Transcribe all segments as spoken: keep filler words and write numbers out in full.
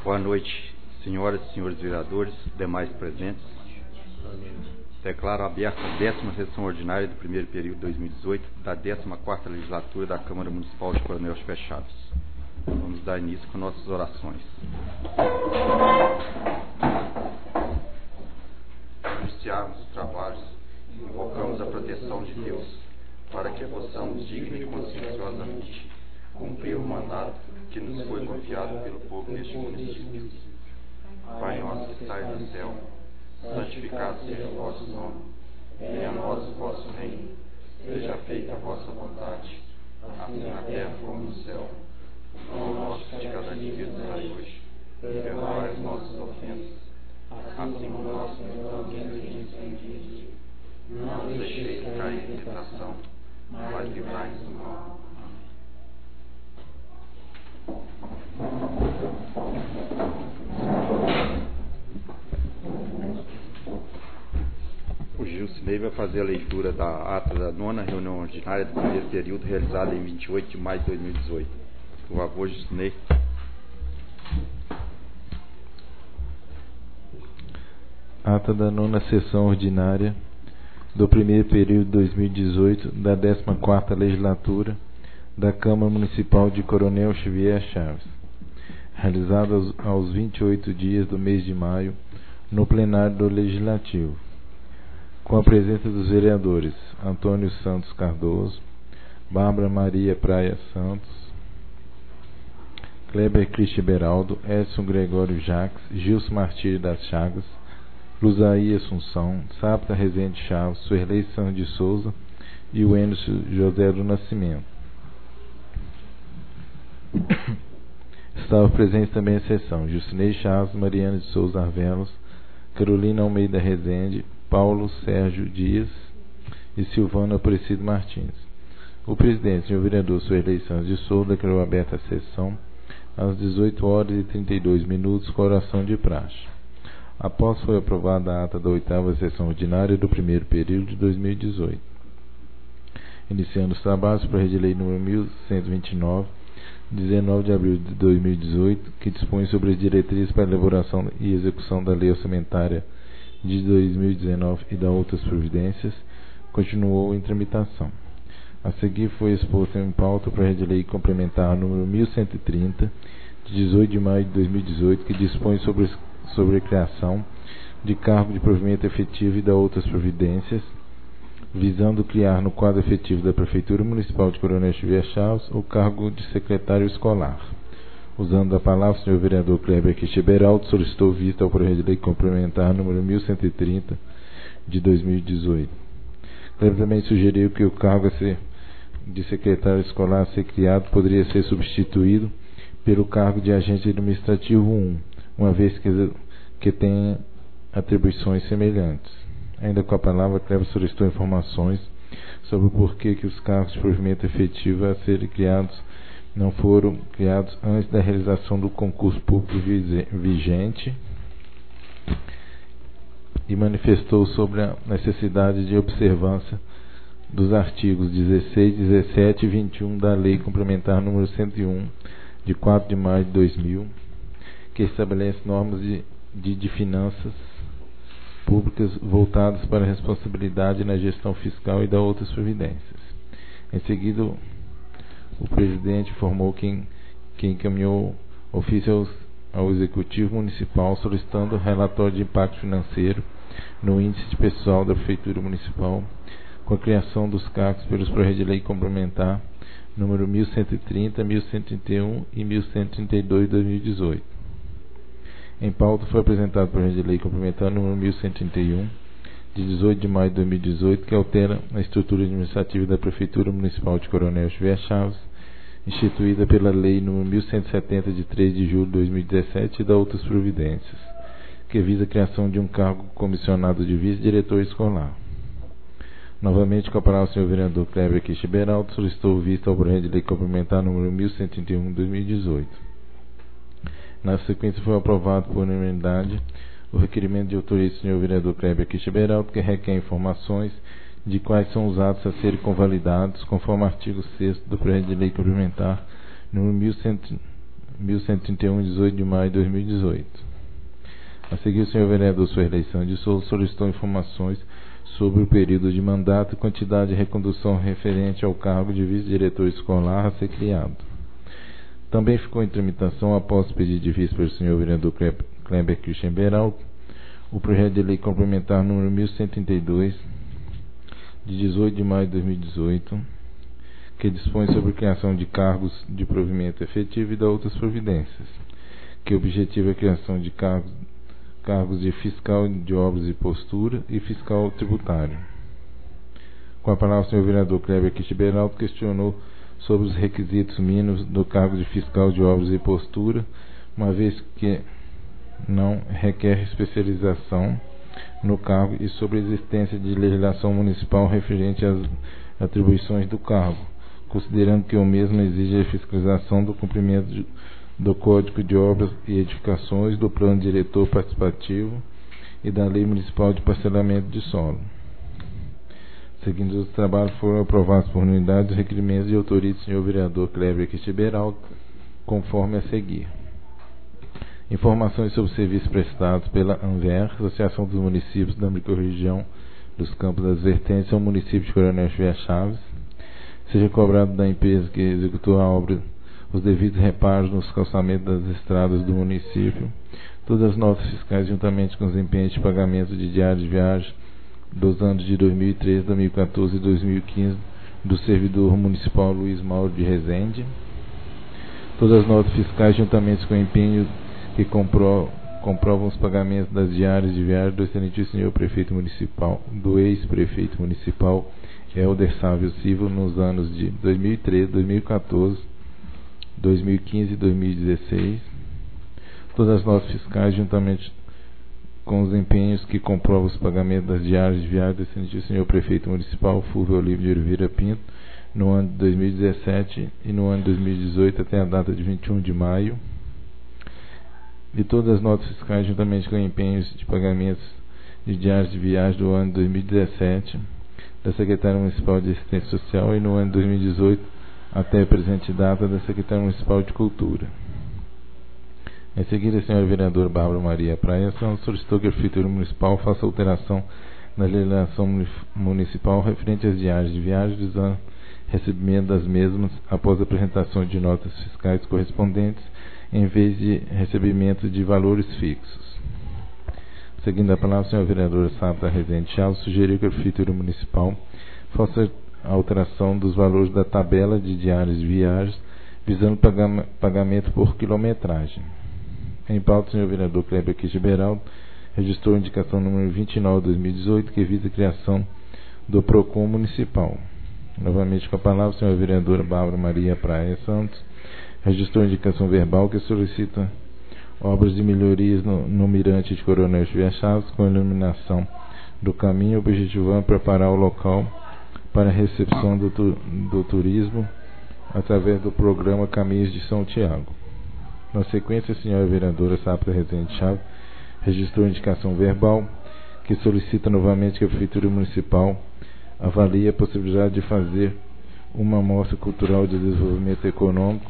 Boa noite, senhoras e senhores vereadores, demais presentes. Declaro aberta a décima sessão ordinária do primeiro período de dois mil e dezoito da décima quarta legislatura da Câmara Municipal de Coronel Chiver Chaves. Vamos dar início com nossas orações. Iniciarmos os trabalhos, invocamos a proteção de Deus, para que possamos digna e conscienciosamente cumprir o mandato que nos foi confiado pelo povo deste município. Pai nosso que estais no céu, santificado seja o vosso nome. Venha a nós o vosso reino. Seja feita a vossa vontade, assim na terra como no céu. O pão nosso de cada dia nos dai hoje. Perdoai as nossas ofensas, assim como nós perdoamos a quem nos tem ofendido. Não nos deixeis cair em tentação, mas livrai-nos do mal. O Gilcinei vai fazer a leitura da ata da nona reunião ordinária do primeiro período, realizada em vinte e oito de maio de dois mil e dezoito. Por favor, Gilcinei. Ata da nona sessão ordinária do primeiro período de dois mil e dezoito da décima quarta legislatura da Câmara Municipal de Coronel Chiver Chaves, realizada aos, aos vinte e oito dias do mês de maio, no plenário do Legislativo, com a presença dos vereadores Antônio Santos Cardoso, Bárbara Maria Praia Santos, Kleber Cristi Beraldo, Edson Gregório Jacques, Gilson Martiri das Chagas, Luzaí Assunção, Sapta Rezende Chaves, Suerlei Santos de Souza e o Enzo José do Nascimento. Estava presente também a sessão Gilcinei Chaves, Mariana de Souza Arvelos, Carolina Almeida Rezende, Paulo Sérgio Dias e Silvana Aparecido Martins. O presidente, senhor vereador Suerlei Santos de Souza, declarou aberta a sessão às dezoito horas e trinta e dois minutos com oração de praxe. Após foi aprovada a ata da oitava sessão ordinária do primeiro período de dois mil e dezoito. Iniciando os trabalhos para a Rede Lei número mil cento e vinte e nove, dezenove de abril de dois mil e dezoito, que dispõe sobre as diretrizes para a elaboração e execução da Lei Orçamentária de dois mil e dezenove e da outras providências, continuou em tramitação. A seguir foi exposto em pauta para a Rede Lei Complementar número mil cento e trinta, de dezoito de maio de dois mil e dezoito, que dispõe sobre, sobre a criação de cargo de provimento efetivo e da outras providências, visando criar no quadro efetivo da Prefeitura Municipal de Coronel Chiver Chaves o cargo de secretário escolar. Usando a palavra, o senhor vereador Kleber Cristi Beraldo solicitou vista ao projeto de lei complementar número mil cento e trinta de dois mil e dezoito. Kleber também sugeriu que o cargo a ser de secretário escolar a ser criado poderia ser substituído pelo cargo de agente administrativo um, uma vez que, que tem atribuições semelhantes. Ainda com a palavra, Kleber solicitou informações sobre o porquê que os cargos de provimento efetivo a serem criados não foram criados antes da realização do concurso público vigente e manifestou sobre a necessidade de observância dos artigos dezesseis, dezessete e vinte e um da Lei Complementar número cento e um, de quatro de maio de dois mil, que estabelece normas de, de, de finanças públicas voltadas para a responsabilidade na gestão fiscal e da outras providências. Em seguida, o presidente informou que, que encaminhou ofício aos, ao Executivo Municipal solicitando relatório de impacto financeiro no índice de pessoal da Prefeitura Municipal com a criação dos cargos pelos projetos de lei complementar número mil cento e trinta, mil cento e trinta e um e mil cento e trinta e dois de dois mil e dezoito. Em pauta foi apresentado o projeto de lei complementar número mil cento e trinta e um, de dezoito de maio de dois mil e dezoito, que altera a estrutura administrativa da Prefeitura Municipal de Coronel Chiver Chaves, instituída pela Lei número mil cento e setenta, de três de julho de dois mil e dezessete, e da outras providências, que visa a criação de um cargo comissionado de vice-diretor escolar. Novamente, com a palavra o senhor vereador Kleber Cristi Beraldo solicitou vista ao projeto de lei complementar número mil cento e trinta e um, de dois mil e dezoito. Na sequência, foi aprovado por unanimidade o requerimento de autoria do senhor vereador Kleber Cristi Beraldo, que requer informações de quais são os atos a serem convalidados, conforme o artigo sexto do projeto de lei complementar número mil cento mil cento e trinta e um, dezoito de maio de dois mil e dezoito. A seguir, o senhor vereador Suerley Santos de Souza solicitou informações sobre o período de mandato e quantidade de recondução referente ao cargo de vice-diretor escolar a ser criado. Também ficou em tramitação, após pedido de vista pelo senhor vereador Kleber Christian Beraldo, o projeto de lei complementar número mil cento e trinta e dois, de dezoito de maio de dois mil e dezoito, que dispõe sobre a criação de cargos de provimento efetivo e de outras providências, que objetiva a criação de cargos, cargos de fiscal de obras e postura e fiscal tributário. Com a palavra, o senhor vereador Kleber Christian Beraldo questionou sobre os requisitos mínimos do cargo de fiscal de obras e postura, uma vez que não requer especialização no cargo, e sobre a existência de legislação municipal referente às atribuições do cargo, considerando que o mesmo exige a fiscalização do cumprimento de, do Código de Obras e Edificações, do Plano Diretor Participativo e da Lei Municipal de Parcelamento de Solo. Seguindo os trabalhos, foram aprovados por unanimidade os requerimentos de autoria do senhor vereador Kleber Christian Beraldo, conforme a seguir. Informações sobre serviços prestados pela ANVER, Associação dos Municípios da Microrregião dos Campos das Vertentes, ao município de Coronel Xavier Chaves, seja cobrado da empresa que executou a obra os devidos reparos nos calçamentos das estradas do município, todas as notas fiscais juntamente com os empenhos de pagamento de diários de viagem dos anos de dois mil e treze, dois mil e quatorze e dois mil e quinze do servidor municipal Luiz Mauro de Rezende, todas as notas fiscais juntamente com o empenho que compro, comprovam os pagamentos das diárias de viagem do excelentíssimo senhor prefeito municipal, do ex-prefeito municipal Helder Sávio Silva, nos anos de dois mil e treze, dois mil e quatorze, dois mil e quinze e dois mil e dezesseis, todas as notas fiscais juntamente com os empenhos que comprovam os pagamentos das diárias de viagem do excelentíssimo senhor prefeito municipal Fulvio Olivo de Oliveira Pinto, no ano de dois mil e dezessete e no ano de dois mil e dezoito até a data de vinte e um de maio, e todas as notas fiscais juntamente com empenhos de pagamentos de diárias de viagem do ano de dois mil e dezessete da Secretaria Municipal de Assistência Social e no ano de dois mil e dezoito até a presente data da Secretaria Municipal de Cultura. Em seguida, a senhora vereadora Bárbara Maria Praia solicitou que a Prefeitura Municipal faça alteração na legislação municipal referente às diárias de viagem, visando recebimento das mesmas após a apresentação de notas fiscais correspondentes, em vez de recebimento de valores fixos. Seguindo a palavra, a senhora vereadora Santa Rezende Chaves sugeriu que a Prefeitura Municipal faça a alteração dos valores da tabela de diárias de viagens, visando pagamento por quilometragem. Em pauta, o senhor vereador Kleber Christian Beraldo registrou a indicação número vinte e nove de dois mil e dezoito, que visa a criação do PROCON Municipal. Novamente com a palavra, a senhora vereadora Bárbara Maria Praia Santos registrou a indicação verbal que solicita obras de melhorias no, no mirante de Coronel Xavier Chaves, com iluminação do caminho, objetivando preparar o local para a recepção do, tu, do turismo através do programa Caminhos de São Tiago. Na sequência, a senhora vereadora Santa Rezende Chaves registrou a indicação verbal que solicita novamente que a Prefeitura Municipal avalie a possibilidade de fazer uma mostra cultural de desenvolvimento econômico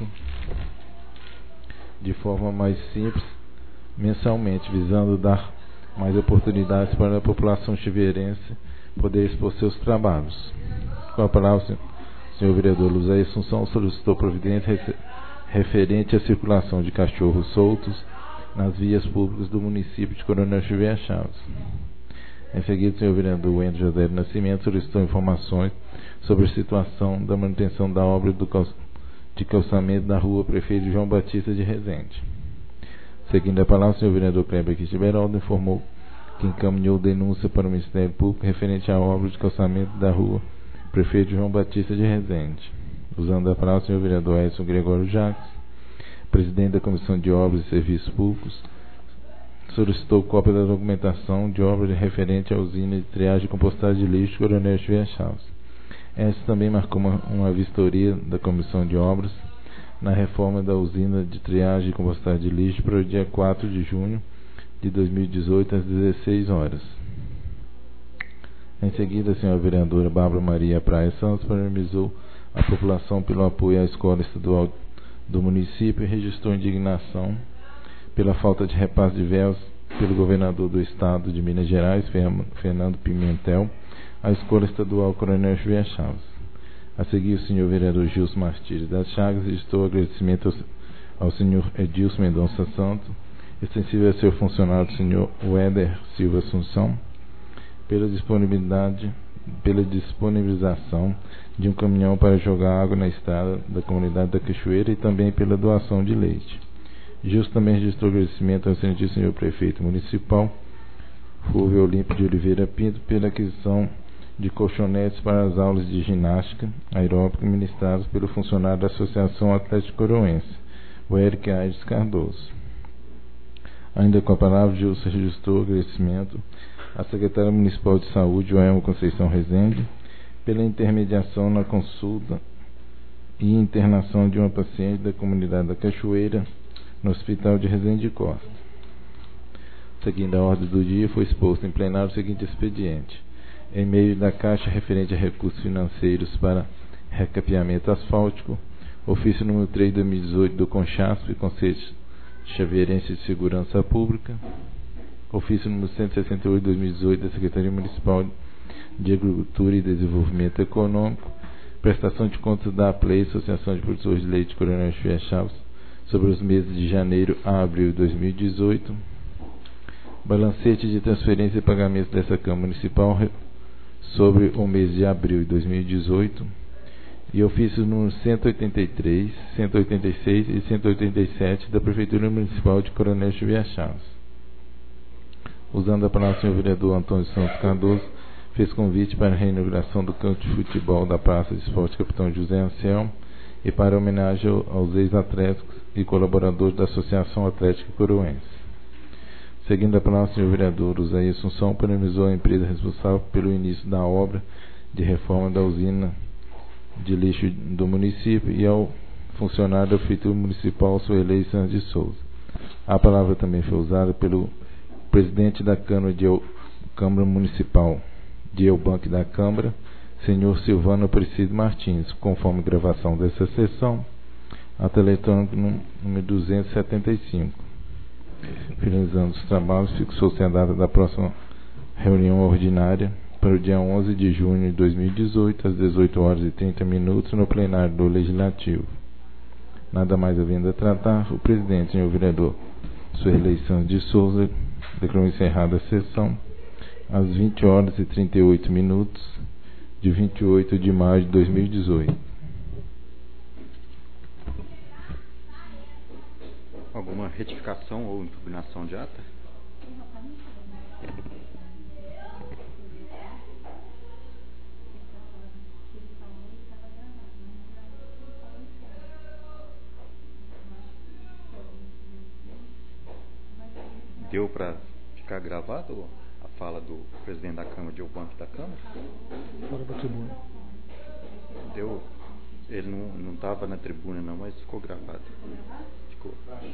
de forma mais simples, mensalmente, visando dar mais oportunidades para a população chiveirense poder expor seus trabalhos. Com a palavra, o senhor vereador Luzé Assunção solicitou providência referente à circulação de cachorros soltos nas vias públicas do município de Coronel Xavier Chaves. Em seguida, o senhor vereador Wendel José do Nascimento solicitou informações sobre a situação da manutenção da obra do cal... de calçamento da rua Prefeito João Batista de Rezende. Seguindo a palavra, o senhor vereador Kleber Christian Beraldo informou que encaminhou denúncia para o Ministério Público referente à obra de calçamento da rua Prefeito João Batista de Rezende. Usando a palavra, o senhor vereador Edson Gregório Jacques, presidente da Comissão de Obras e Serviços Públicos, solicitou cópia da documentação de obra referente à usina de triagem e compostagem de lixo Coronel Xavier Chaves. Esta também marcou uma, uma vistoria da Comissão de Obras na reforma da usina de triagem e compostagem de lixo para o dia quatro de junho de dois mil e dezoito, às dezesseis horas. Em seguida, a senhora vereadora Bárbara Maria Praia Santos parabenizou a população pelo apoio à Escola Estadual do município e registrou indignação pela falta de repasse de verbas pelo governador do estado de Minas Gerais, Fernando Pimentel, à Escola Estadual Coronel Xavier Chaves. A seguir, o senhor vereador Gilson Martires das Chagas registrou agradecimento ao, ao senhor Edilson Mendonça Santos, extensível a seu funcionário, o senhor Weder Silva Assunção, pela disponibilidade, pela disponibilização de um caminhão para jogar água na estrada da comunidade da Cachoeira e também pela doação de leite. Justo também registrou agradecimento ao excelentíssimo senhor prefeito municipal, Fulvio Olímpio de Oliveira Pinto, pela aquisição de colchonetes para as aulas de ginástica aeróbica ministradas pelo funcionário da Associação Atlético Coroense, o Eric Aires Cardoso. Ainda com a palavra, Justo registrou agradecimento à secretária municipal de saúde, Joelma Conceição Rezende, pela intermediação na consulta e internação de uma paciente da comunidade da Cachoeira no Hospital de Rezende Costa. Seguindo a ordem do dia, foi exposto em plenário o seguinte expediente: em meio da Caixa referente a recursos financeiros para recapeamento asfáltico, ofício número três de dois mil e dezoito do CONCHASP, Conselho Chaveirense de Segurança Pública, ofício número cento e sessenta e oito de dois mil e dezoito da Secretaria Municipal de Agricultura e Desenvolvimento Econômico, prestação de contas da APLEI, Associação de Produtores de Leite Coronel Xavier Chaves, sobre os meses de janeiro a abril de dois mil e dezoito, balancete de transferência e pagamento dessa Câmara Municipal sobre o mês de abril de dois mil e dezoito, e ofícios número cento e oitenta e três, cento e oitenta e seis e cento e oitenta e sete da Prefeitura Municipal de Coronel Xavier Chaves. Usando a palavra, o senhor vereador Antônio Santos Cardoso fez convite para a reinauguração do campo de futebol da Praça de Esporte Capitão José Anselmo e para homenagem aos ex-atléticos e colaboradores da Associação Atlética Coroense. Seguindo a palavra, o senhor vereador Usaí Assunção parabenizou a empresa responsável pelo início da obra de reforma da usina de lixo do município e ao funcionário da Prefeitura Municipal, Suelei Santos de Souza. A palavra também foi usada pelo presidente da Câmara, de El... Câmara Municipal de Eubank da Câmara, senhor Silvano Aparecido Martins, conforme gravação dessa sessão, ato eletrônico número duzentos e setenta e cinco. Finalizando os trabalhos, fixou-se a data da próxima reunião ordinária para o dia onze de junho de dois mil e dezoito, às dezoito horas e trinta minutos, no plenário do Legislativo. Nada mais havendo a tratar, o presidente, senhor vereador Suelei Santos de Souza, declarou encerrada a sessão às vinte horas e trinta e oito minutos de vinte e oito de maio de dois mil e dezoito. Alguma retificação ou impugnação de ata? Deu para ficar gravado a fala do presidente da Câmara, de Eubank da Câmara? Fora da tribuna. Deu. Ele não estava na tribuna não, mas ficou gravado. Ficou.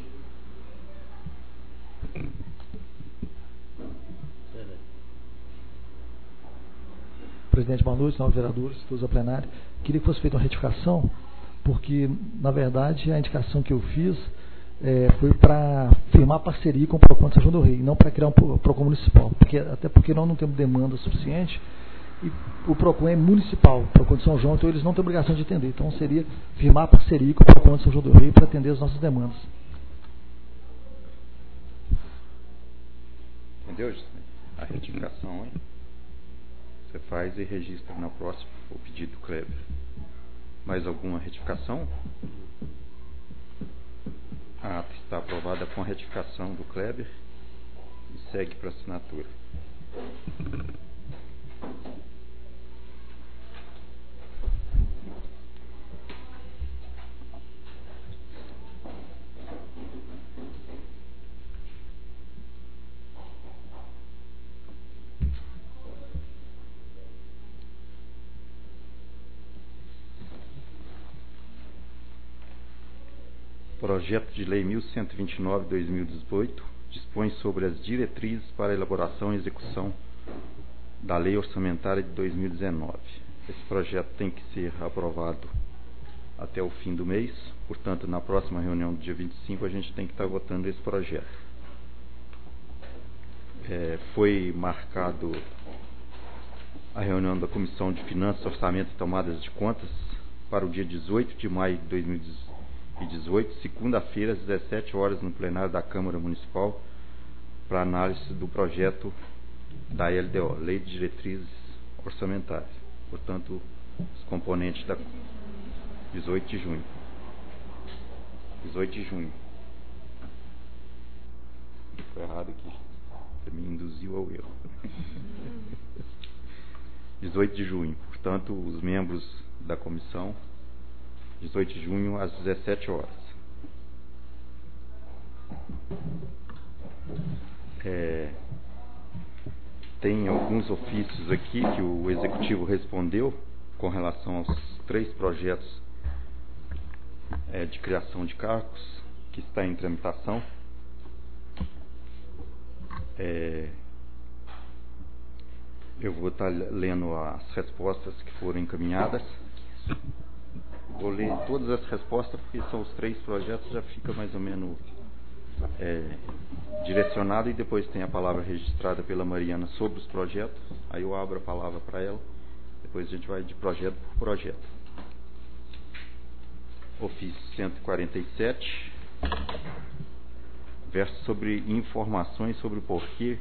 Presidente, boa noite, novos vereadores, todos a plenária. Queria que fosse feita uma retificação, porque, na verdade, a indicação que eu fiz é, foi para firmar parceria com o PROCON de São João do Rei, não para criar um PROCON municipal, porque, até porque nós não temos demanda suficiente e o PROCON é municipal, o PROCON de São João, então eles não têm obrigação de atender. Então seria firmar parceria com o PROCON de São João do Rei para atender as nossas demandas. Entendeu, a retificação, hein? Você faz e registra na próxima o pedido do Kleber. Mais alguma retificação? A ata está aprovada com a retificação do Kleber e segue para assinatura. Projeto de Lei mil cento e vinte e nove de dois mil e dezoito dispõe sobre as diretrizes para a elaboração e execução da Lei Orçamentária de dois mil e dezenove. Esse projeto tem que ser aprovado até o fim do mês. Portanto, na próxima reunião do dia vinte e cinco, a gente tem que estar votando esse projeto. É, foi marcado a reunião da Comissão de Finanças, Orçamento e Tomadas de Contas para o dia dezoito de maio de dois mil e dezoito, segunda-feira, às dezessete horas, no plenário da Câmara Municipal, para análise do projeto da L D O, Lei de Diretrizes Orçamentárias. Portanto, os componentes da dezoito de junho. dezoito de junho. Foi errado aqui. Você me induziu ao erro. dezoito de junho. Portanto, os membros da comissão, dezoito de junho, às dezessete horas. É, tem alguns ofícios aqui que o Executivo respondeu com relação aos três projetos é, de criação de cargos que está em tramitação. É, eu vou estar lendo as respostas que foram encaminhadas. Vou ler todas as respostas porque são os três projetos, já fica mais ou menos é, direcionado, e depois tem a palavra registrada pela Mariana sobre os projetos. Aí eu abro a palavra para ela, depois a gente vai de projeto por projeto. Ofício cento e quarenta e sete, verso sobre informações sobre o porquê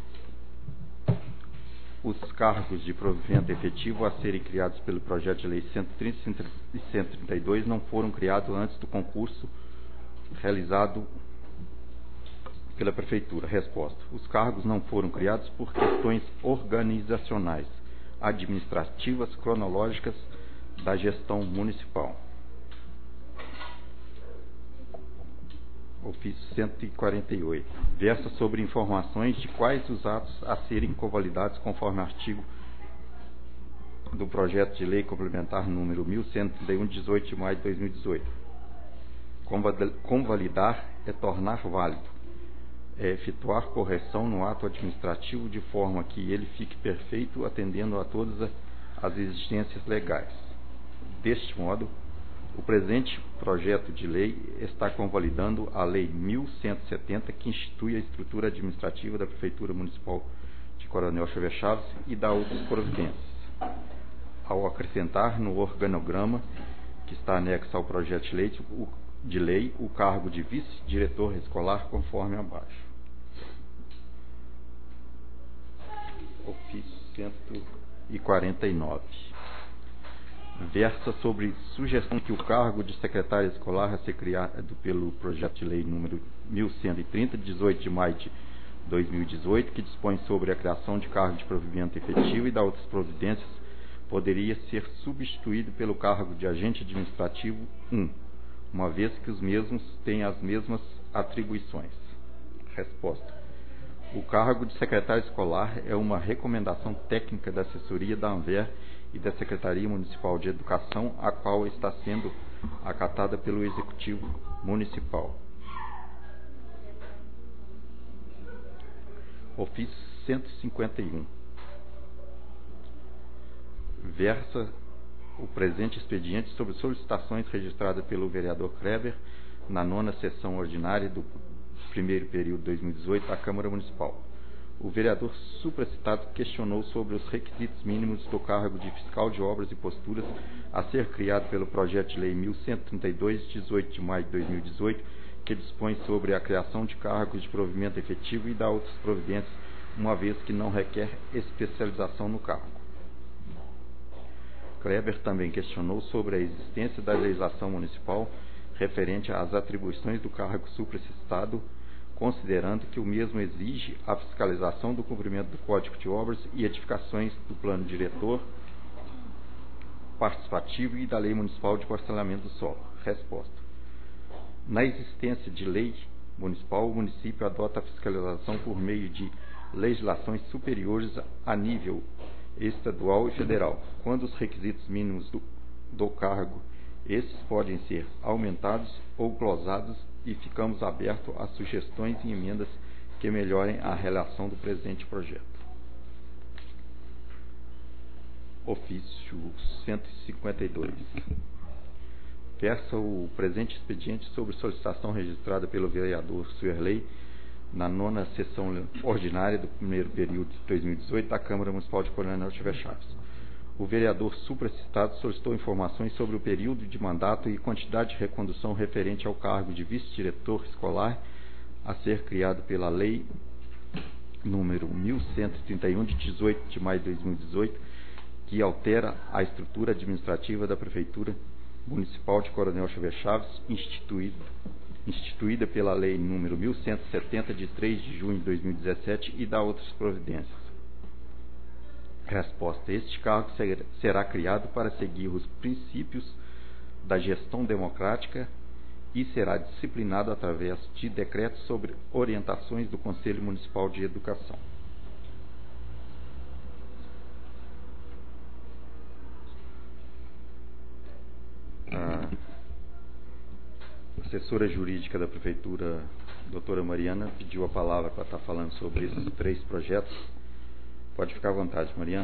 os cargos de provimento efetivo a serem criados pelo projeto de lei cento e trinta e cento e trinta e dois não foram criados antes do concurso realizado pela Prefeitura. Resposta: os cargos não foram criados por questões organizacionais, administrativas, cronológicas da gestão municipal. Ofício cento e quarenta e oito, versa sobre informações de quais os atos a serem convalidados conforme artigo do projeto de lei complementar número mil cento e trinta e um, de dezoito de maio de dois mil e dezoito. Convalidar é tornar válido, é efetuar correção no ato administrativo de forma que ele fique perfeito, atendendo a todas as exigências legais. Deste modo, o presente projeto de lei está convalidando a Lei mil cento e setenta, que institui a estrutura administrativa da Prefeitura Municipal de Coronel Xavier Chaves e dá outras providências, ao acrescentar no organograma que está anexo ao projeto de lei, o, de lei, o cargo de vice-diretor escolar, conforme abaixo. Ofício cento e quarenta e nove. Versa sobre sugestão que o cargo de secretário escolar a ser criado pelo projeto de lei número mil cento e trinta, de dezoito de maio de dois mil e dezoito, que dispõe sobre a criação de cargo de provimento efetivo e da outras providências, poderia ser substituído pelo cargo de agente administrativo um, uma vez que os mesmos têm as mesmas atribuições. Resposta: o cargo de secretário escolar é uma recomendação técnica da assessoria da ANVER e da Secretaria Municipal de Educação, a qual está sendo acatada pelo Executivo Municipal. Ofício cento e cinquenta e um. Versa o presente expediente sobre solicitações registradas pelo vereador Kleber na nona sessão ordinária do primeiro período de dois mil e dezoito da Câmara Municipal. O vereador supracitado questionou sobre os requisitos mínimos do cargo de fiscal de obras e posturas a ser criado pelo projeto de lei mil cento e trinta e dois, de dezoito de maio de dois mil e dezoito, que dispõe sobre a criação de cargos de provimento efetivo e dá outras providências, uma vez que não requer especialização no cargo. Kleber também questionou sobre a existência da legislação municipal referente às atribuições do cargo supracitado, considerando que o mesmo exige a fiscalização do cumprimento do Código de Obras e edificações do Plano Diretor Participativo e da Lei Municipal de Parcelamento do Solo. Resposta: na existência de lei municipal, o município adota a fiscalização por meio de legislações superiores a nível estadual e federal. Quando os requisitos mínimos do, do cargo, esses podem ser aumentados ou glosados, e ficamos abertos a sugestões e emendas que melhorem a relação do presente projeto. Ofício cento e cinquenta e dois. versa o presente expediente sobre solicitação registrada pelo vereador Suerley na nona sessão ordinária do primeiro período de dois mil e dezoito da Câmara Municipal de Coronel Chiver Chaves. O vereador supracitado solicitou informações sobre o período de mandato e quantidade de recondução referente ao cargo de vice-diretor escolar a ser criado pela Lei número mil cento e trinta e um, de dezoito de maio de dois mil e dezoito, que altera a estrutura administrativa da Prefeitura Municipal de Coronel Chiver Chaves, instituída, instituída pela Lei número mil cento e setenta, de três de junho de dois mil e dezessete, e dá outras providências. Resposta: este cargo será criado para seguir os princípios da gestão democrática e será disciplinado através de decretos sobre orientações do Conselho Municipal de Educação. A assessora jurídica da Prefeitura, doutora Mariana, pediu a palavra para estar falando sobre esses três projetos. Pode ficar à vontade, Mariana.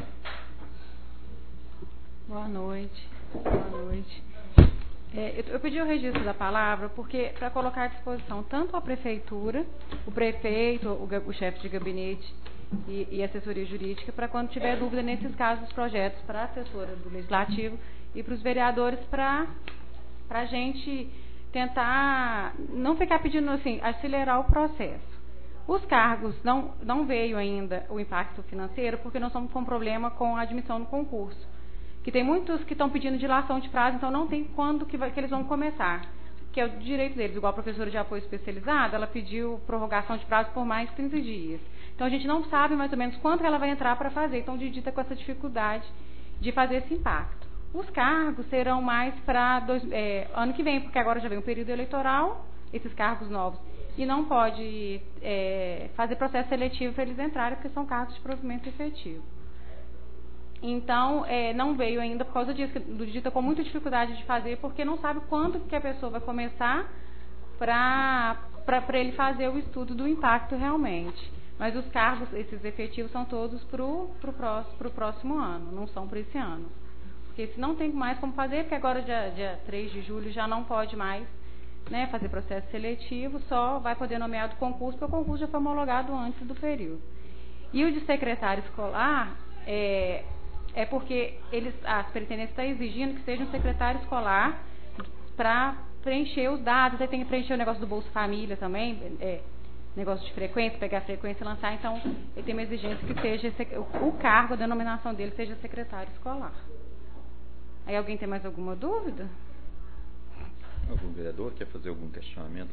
Boa noite. Boa noite. É, eu, eu pedi o registro da palavra porque para colocar à disposição tanto a Prefeitura, o prefeito, o, o chefe de gabinete e, e a assessoria jurídica, para quando tiver dúvida nesses casos dos projetos, para a assessora do Legislativo e para os vereadores, para a gente tentar não ficar pedindo assim, acelerar o processo. Os cargos não, não veio ainda o impacto financeiro porque nós estamos com problema com a admissão no concurso. Que tem muitos que estão pedindo dilação de prazo, então não tem quando que, vai, que eles vão começar, que é o direito deles. Igual a professora de apoio especializado, ela pediu prorrogação de prazo por mais de trinta dias. Então a gente não sabe mais ou menos quanto ela vai entrar para fazer, então o Didi está com essa dificuldade de fazer esse impacto. Os cargos serão mais para é, ano que vem, porque agora já vem o período eleitoral, esses cargos novos, e não pode é, fazer processo seletivo para eles entrarem, porque são cargos de provimento efetivo. Então, é, não veio ainda por causa disso, do Didi está com muita dificuldade de fazer, porque não sabe quando que a pessoa vai começar para ele fazer o estudo do impacto realmente. Mas os cargos, esses efetivos, são todos para o próximo, próximo ano, não são para esse ano. Porque se não tem mais como fazer, porque agora dia, dia três de julho já não pode mais, né, fazer processo seletivo, só vai poder nomear do concurso, porque o concurso já foi homologado antes do período. E o de secretário escolar, é... é porque eles, a superintendência está exigindo que seja um secretário escolar para preencher os dados, aí tem que preencher o negócio do Bolsa Família também, é, negócio de frequência, pegar a frequência e lançar, então ele tem uma exigência que seja, o cargo, a denominação dele seja secretário escolar. Aí alguém tem mais alguma dúvida? Algum vereador quer fazer algum questionamento?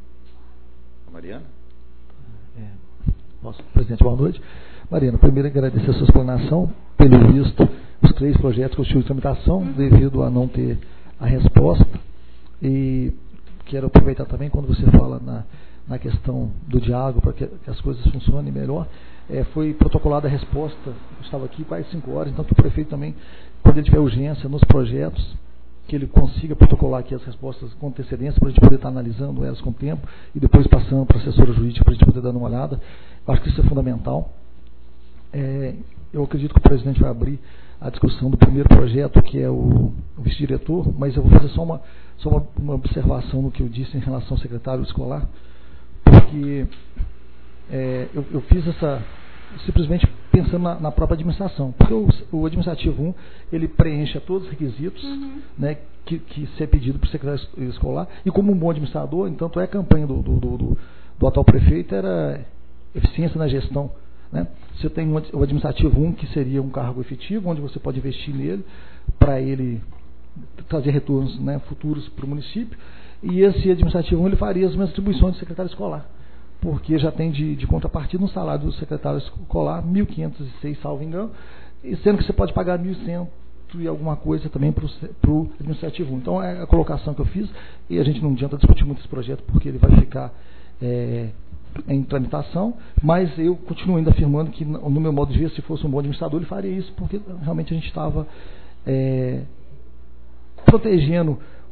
A Mariana? É, posso, presidente, boa noite. Mariana, primeiro agradecer a sua explanação. Pelo visto, os três projetos constituem tramitação, uhum. devido a não ter a resposta. E quero aproveitar também, quando você fala na, na questão do diálogo, para que, que as coisas funcionem melhor, é, foi protocolada a resposta, eu estava aqui quase cinco horas, então que o prefeito também, quando ele tiver urgência nos projetos, que ele consiga protocolar aqui as respostas com antecedência, para a gente poder estar analisando elas com tempo, e depois passando para a assessora jurídica, para a gente poder dar uma olhada. Eu acho que isso é fundamental. É, eu acredito que o presidente vai abrir a discussão do primeiro projeto, que é o, o vice-diretor, mas eu vou fazer só, uma, só uma, uma observação no que eu disse em relação ao secretário escolar, porque é, eu, eu fiz essa, simplesmente pensando na, na própria administração, porque o, o administrativo um, ele preenche todos os requisitos, uhum. né, que, que se é pedido para o secretário escolar, e como um bom administrador, então é a campanha do, do, do, do, do atual prefeito era eficiência na gestão. Né? Você tem o administrativo um, que seria um cargo efetivo, onde você pode investir nele para ele trazer retornos, né, futuros para o município, e esse administrativo um, ele faria as mesmas atribuições do secretário escolar, porque já tem de, de contrapartida um salário do secretário escolar, mil quinhentos e seis, salvo engano, e sendo que você pode pagar mil e cem e alguma coisa também para o administrativo um. Então é a colocação que eu fiz, e a gente não adianta discutir muito esse projeto, porque ele vai ficar é, em tramitação, mas eu continuo ainda afirmando que, no meu modo de ver, se fosse um bom administrador, ele faria isso, porque realmente a gente estava é, protegendo o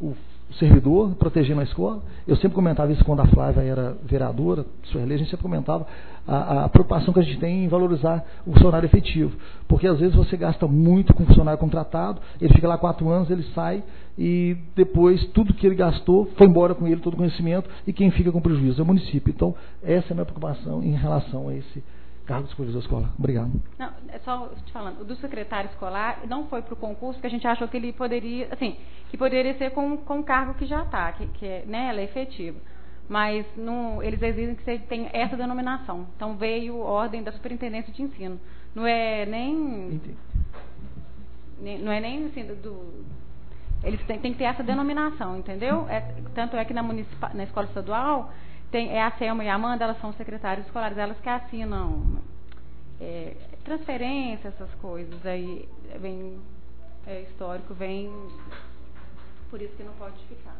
servidor, protegendo a escola. Eu sempre comentava isso quando a Flávia era vereadora, Sueli, a gente sempre comentava a, a preocupação que a gente tem em valorizar o funcionário efetivo. Porque às vezes você gasta muito com o funcionário contratado, ele fica lá quatro anos, ele sai e depois tudo que ele gastou foi embora com ele, todo o conhecimento, e quem fica com prejuízo é o município. Então, essa é a minha preocupação em relação a esse cargo de supervisor escolar. Obrigado. Não, é só te falando, o do secretário escolar não foi para o concurso, que a gente achou que ele poderia, assim, que poderia ser com, com o cargo que já está, que, que é, né, ela é efetiva. Mas no, eles exigem que você tenha essa denominação. Então veio ordem da superintendência de ensino. Não é nem. nem não é nem assim, do. do eles têm, têm que ter essa denominação, entendeu? É, tanto é que na, municipal, na escola estadual. Tem, é a Selma e a Amanda, elas são secretárias escolares, elas que assinam é, transferência, essas coisas. Aí vem é, histórico, vem. Por isso que não pode ficar.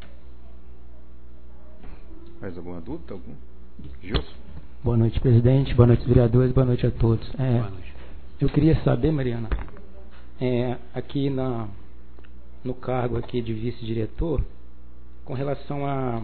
Mais alguma dúvida? Algum? Gilson? Boa noite, presidente. Boa noite, vereadores. Boa noite a todos. É, Boa noite. Eu queria saber, Mariana, é, aqui na, no cargo aqui de vice-diretor, com relação a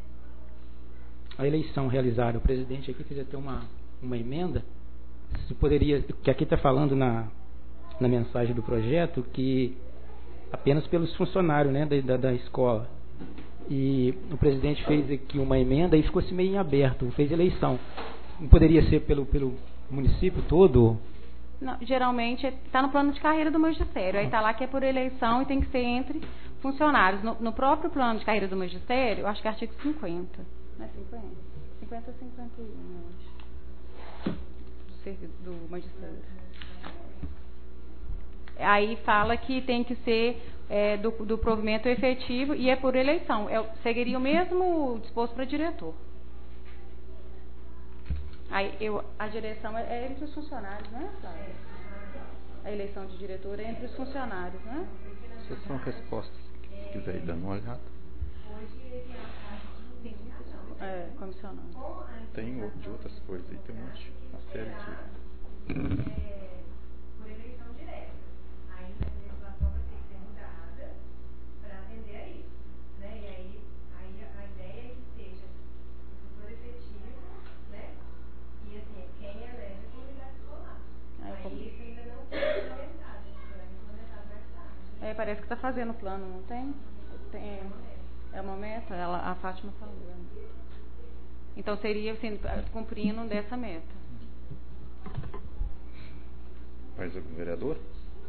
a eleição realizada, o presidente aqui fez até uma, uma emenda, se poderia, que aqui está falando na, na mensagem do projeto, que apenas pelos funcionários, né, da, da, da escola. E o presidente fez aqui uma emenda e ficou assim meio em aberto, fez eleição. Não poderia ser pelo, pelo município todo? Não, geralmente está no plano de carreira do magistério, aí está lá que é por eleição e tem que ser entre funcionários. No, no próprio plano de carreira do magistério, eu acho que é artigo cinquenta. Não é cinquenta? cinquenta, cinquenta e um, eu acho. Do, do magistério. Aí fala que tem que ser é, do, do provimento efetivo e é por eleição. É, seguiria o mesmo disposto para diretor. Aí eu, a direção é, é entre os funcionários, né, Flávia? A eleição de diretor é entre os funcionários, né? Essas são respostas. Se quiser ir dando uma olhada. É, comissionado. Tem de outras coisas aí, tem um monte, uma série de. Por eleição direta. Ainda a legislação vai ter que ser mudada para atender a isso. Né? E aí, aí a ideia é que seja professor efetivo, né? E assim, quem elege a comunidade escolar. Aí, aí como... isso ainda não foi implementado, vai ser implementado mais tarde. É, parece que está fazendo o plano, não tem? Tem. É uma meta, ela, a Fátima falou. Então seria assim, cumprindo dessa meta. Mais algum vereador?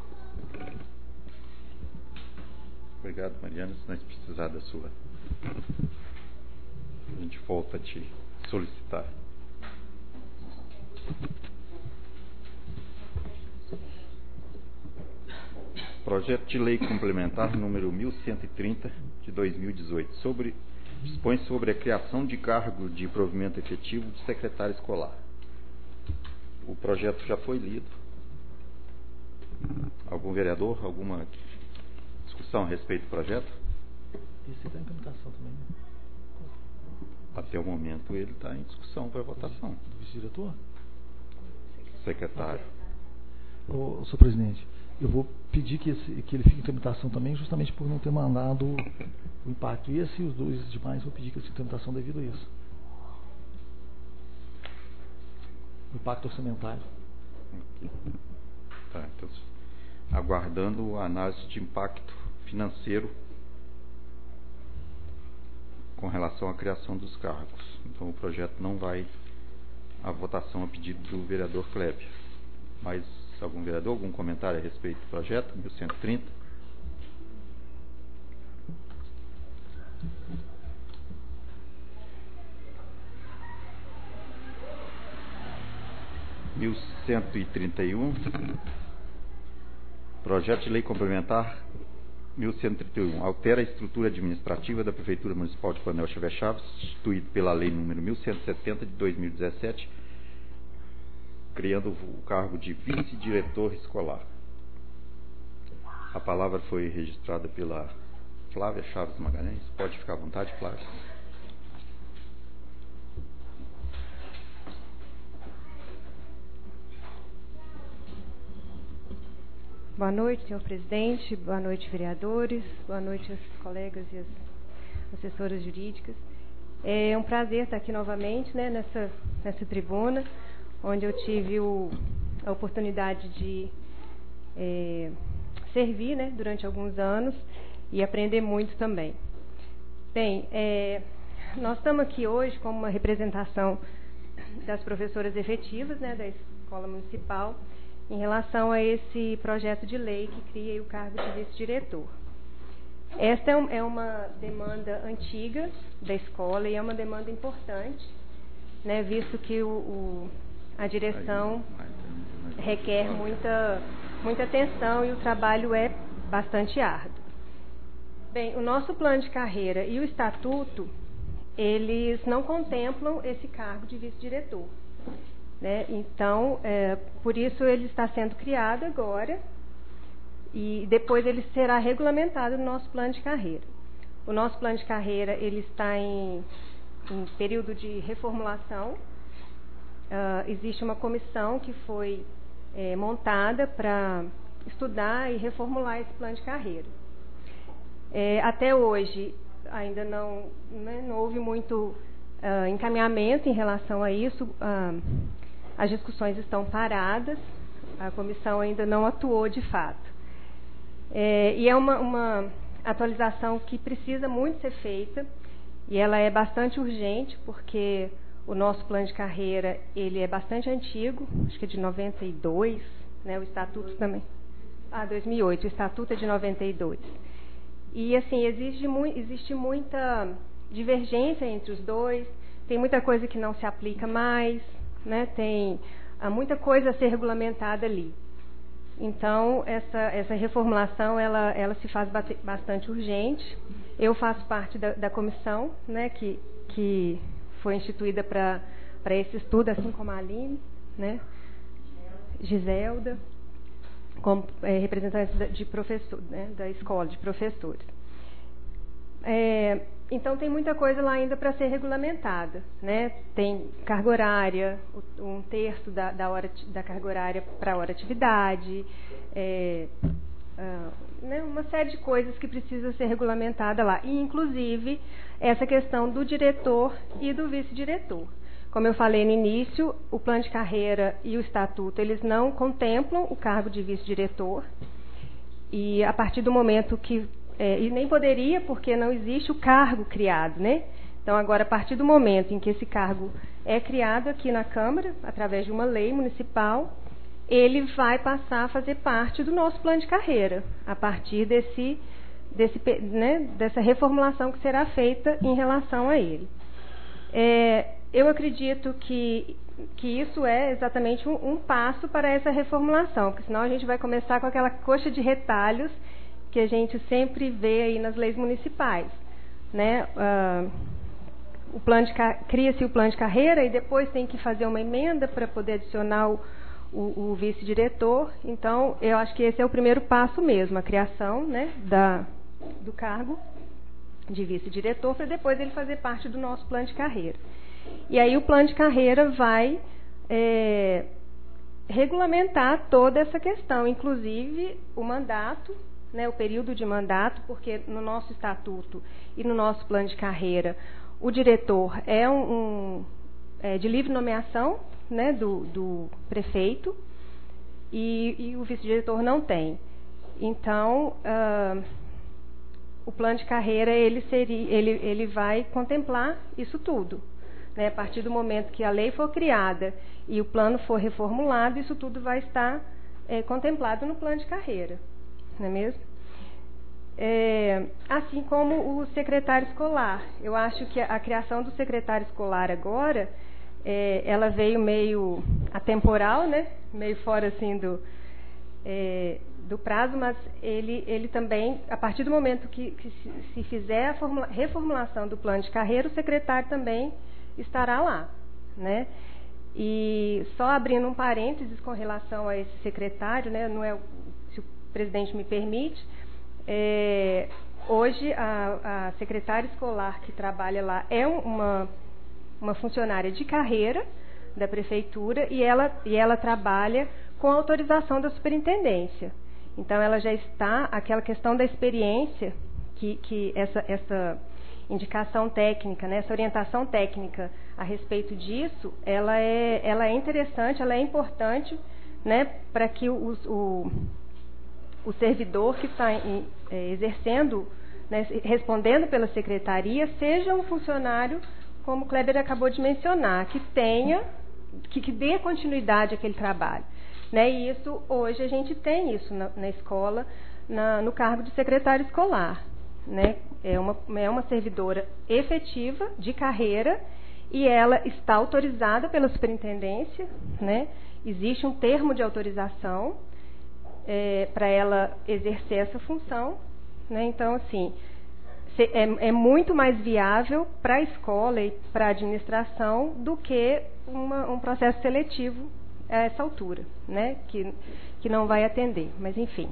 Obrigado, Mariana. Se nós precisar da sua, a gente volta a te solicitar. Projeto de Lei Complementar número mil cento e trinta de dois mil e dezoito sobre dispõe sobre a criação de cargo de provimento efetivo de secretário escolar. O projeto já foi lido. Algum vereador, alguma discussão a respeito do projeto? Esse está em tramitação também, né? Até o momento ele está em discussão para votação. Do vice-diretor? Secretário. Ô, senhor presidente, eu vou pedir que, esse, que ele fique em tramitação também, justamente por não ter mandado o impacto. Esse e os dois demais, vou pedir que ele fique em tramitação devido a isso. O impacto orçamentário. Aqui. Tá, então, aguardando a análise de impacto financeiro com relação à criação dos cargos. Então o projeto não vai à votação a pedido do vereador Kleber. Mas algum vereador, algum comentário a respeito do projeto mil cento e trinta? mil cento e trinta e um, projeto de lei complementar mil cento e trinta e um, altera a estrutura administrativa da Prefeitura Municipal de Coronel Xavier Chaves, instituído pela lei número mil cento e setenta de dois mil e dezessete, criando o cargo de vice-diretor escolar. A palavra foi registrada pela Flávia Chaves Magalhães. Pode ficar à vontade, Flávia. Boa noite, senhor presidente. Boa noite, vereadores. Boa noite aos colegas e as assessoras jurídicas. É um prazer estar aqui novamente, né, nessa, nessa tribuna, onde eu tive o, a oportunidade de é, servir, né, durante alguns anos e aprender muito também. Bem, é, nós estamos aqui hoje como uma representação das professoras efetivas, né, da Escola Municipal, em relação a esse projeto de lei que cria o cargo de vice-diretor. Esta é uma demanda antiga da escola e é uma demanda importante, né, visto que o, o, a direção requer muita, muita atenção e o trabalho é bastante árduo. Bem, o nosso plano de carreira e o estatuto, eles não contemplam esse cargo de vice-diretor. Né? Então, é, por isso ele está sendo criado agora e depois ele será regulamentado no nosso plano de carreira. O nosso plano de carreira ele está em, em período de reformulação. Uh, existe uma comissão que foi é, montada para estudar e reformular esse plano de carreira. É, até hoje ainda não, né, não houve muito uh, encaminhamento em relação a isso. Uh, As discussões estão paradas, a comissão ainda não atuou de fato. É, e é uma, uma atualização que precisa muito ser feita, e ela é bastante urgente, porque o nosso plano de carreira ele é bastante antigo, acho que é de noventa e dois, né, o estatuto também. Ah, dois mil e oito, o estatuto é de noventa e dois. E, assim, existe, mu existe muita divergência entre os dois, tem muita coisa que não se aplica mais, né, tem há muita coisa a ser regulamentada ali. Então, essa, essa reformulação, ela, ela se faz bastante urgente. Eu faço parte da, da comissão, né, que, que foi instituída para esse estudo, assim como a Aline, né, Giselda, como é, representante de professor, né, da escola, de professores. É, então, tem muita coisa lá ainda para ser regulamentada, né? Tem carga horária, um terço da, da, hora, da carga horária para a hora atividade, é, uh, né? Uma série de coisas que precisa ser regulamentada lá. E, inclusive, essa questão do diretor e do vice-diretor. Como eu falei no início, o plano de carreira e o estatuto, eles não contemplam o cargo de vice-diretor. E, a partir do momento que É, e nem poderia, porque não existe o cargo criado, né? Então, agora, a partir do momento em que esse cargo é criado aqui na Câmara, através de uma lei municipal, ele vai passar a fazer parte do nosso plano de carreira, a partir desse, desse, né, dessa reformulação que será feita em relação a ele. É, eu acredito que, que isso é exatamente um, um passo para essa reformulação, porque senão a gente vai começar com aquela coxa de retalhos que a gente sempre vê aí nas leis municipais, né? Uh, o plano de cria-se o plano de carreira e depois tem que fazer uma emenda para poder adicionar o, o, o vice-diretor. Então, eu acho que esse é o primeiro passo mesmo, a criação, né, da, do cargo de vice-diretor, para depois ele fazer parte do nosso plano de carreira. E aí o plano de carreira vai é, regulamentar toda essa questão, inclusive o mandato, né, o período de mandato, porque no nosso estatuto e no nosso plano de carreira, o diretor é, um, um, é de livre nomeação, né, do, do prefeito, e, e o vice-diretor não tem. Então, uh, o plano de carreira ele, seria, ele, ele vai contemplar isso tudo. Né, a partir do momento que a lei for criada e o plano for reformulado, isso tudo vai estar é, contemplado no plano de carreira. Não é mesmo? É, assim como o secretário escolar. Eu acho que a, a criação do secretário escolar agora, é, ela veio meio atemporal, né? Meio fora assim do, é, do prazo, mas ele, ele também, a partir do momento que, que se, se fizer a formula, reformulação do plano de carreira, o secretário também estará lá, né? E só abrindo um parênteses com relação a esse secretário, né? Não é se o presidente me permite, é, hoje a, a secretária escolar que trabalha lá é uma, uma funcionária de carreira da prefeitura e ela, e ela trabalha com autorização da superintendência. Então, ela já está, aquela questão da experiência, que, que essa, essa indicação técnica, né, essa orientação técnica a respeito disso, ela é, ela é interessante, ela é importante, né, para que o, o, o servidor que está é, exercendo, né, respondendo pela secretaria, seja um funcionário, como o Kleber acabou de mencionar, que tenha, que, que dê continuidade àquele trabalho. Né, e isso, hoje a gente tem isso na, na escola, na, no cargo de secretário escolar. Né, é, uma, é uma servidora efetiva, de carreira, e ela está autorizada pela superintendência, né, existe um termo de autorização é, para ela exercer essa função. Né, então, assim, é, é muito mais viável para a escola e para a administração do que uma, um processo seletivo a essa altura, né, que, que não vai atender, mas enfim.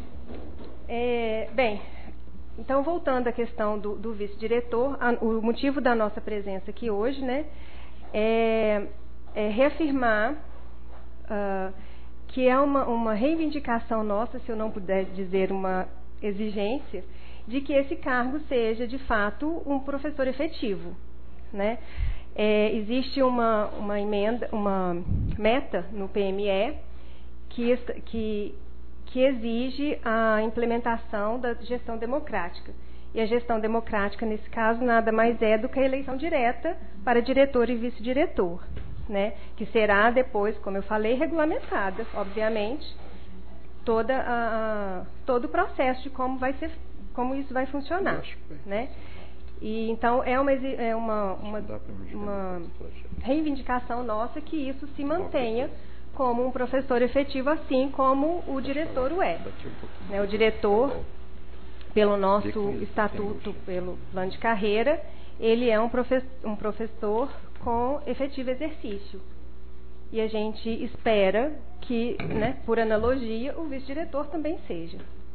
É, bem, então voltando à questão do, do vice-diretor, o motivo da nossa presença aqui hoje, né, é, é reafirmar uh, que é uma, uma reivindicação nossa, se eu não puder dizer uma exigência, de que esse cargo seja, de fato, um professor efetivo, né. É, existe uma, uma emenda, uma meta no P M E que, que, que exige a implementação da gestão democrática. E a gestão democrática, nesse caso, nada mais é do que a eleição direta para diretor e vice-diretor, né? Que será depois, como eu falei, regulamentada, obviamente, toda a, todo o processo de como, vai ser, como isso vai funcionar, né? E, então, é, uma, é uma, uma, uma reivindicação nossa que isso se mantenha como um professor efetivo, assim como o diretor o é. Né, o diretor, pelo nosso estatuto, pelo plano de carreira, ele é um professor, um professor com efetivo exercício. E a gente espera que, né, por analogia, o vice-diretor também seja.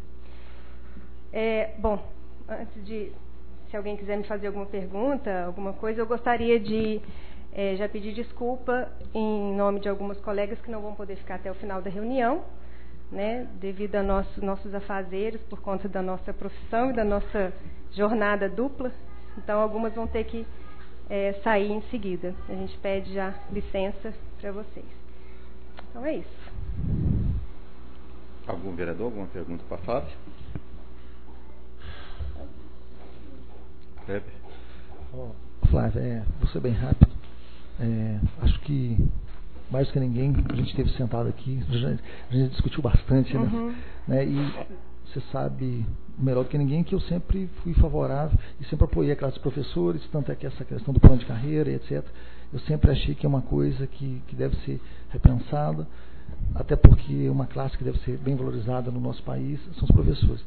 É, bom, antes de... Se alguém quiser me fazer alguma pergunta, alguma coisa, eu gostaria de é, já pedir desculpa em nome de algumas colegas que não vão poder ficar até o final da reunião, né, devido a nosso, nossos afazeres, por conta da nossa profissão e da nossa jornada dupla. Então, algumas vão ter que é, sair em seguida. A gente pede já licença para vocês. Então, é isso. Algum vereador, alguma pergunta para a Flávia? Oh, Flávia, é, vou ser bem rápido. É, acho que mais que ninguém a gente esteve sentado aqui, já, a gente discutiu bastante, uhum. né? E você sabe melhor do que ninguém que eu sempre fui favorável e sempre apoiei a classe dos professores, tanto é que essa questão do plano de carreira e etcétera. Eu sempre achei que é uma coisa que, que deve ser repensada, até porque uma classe que deve ser bem valorizada no nosso país são os professores.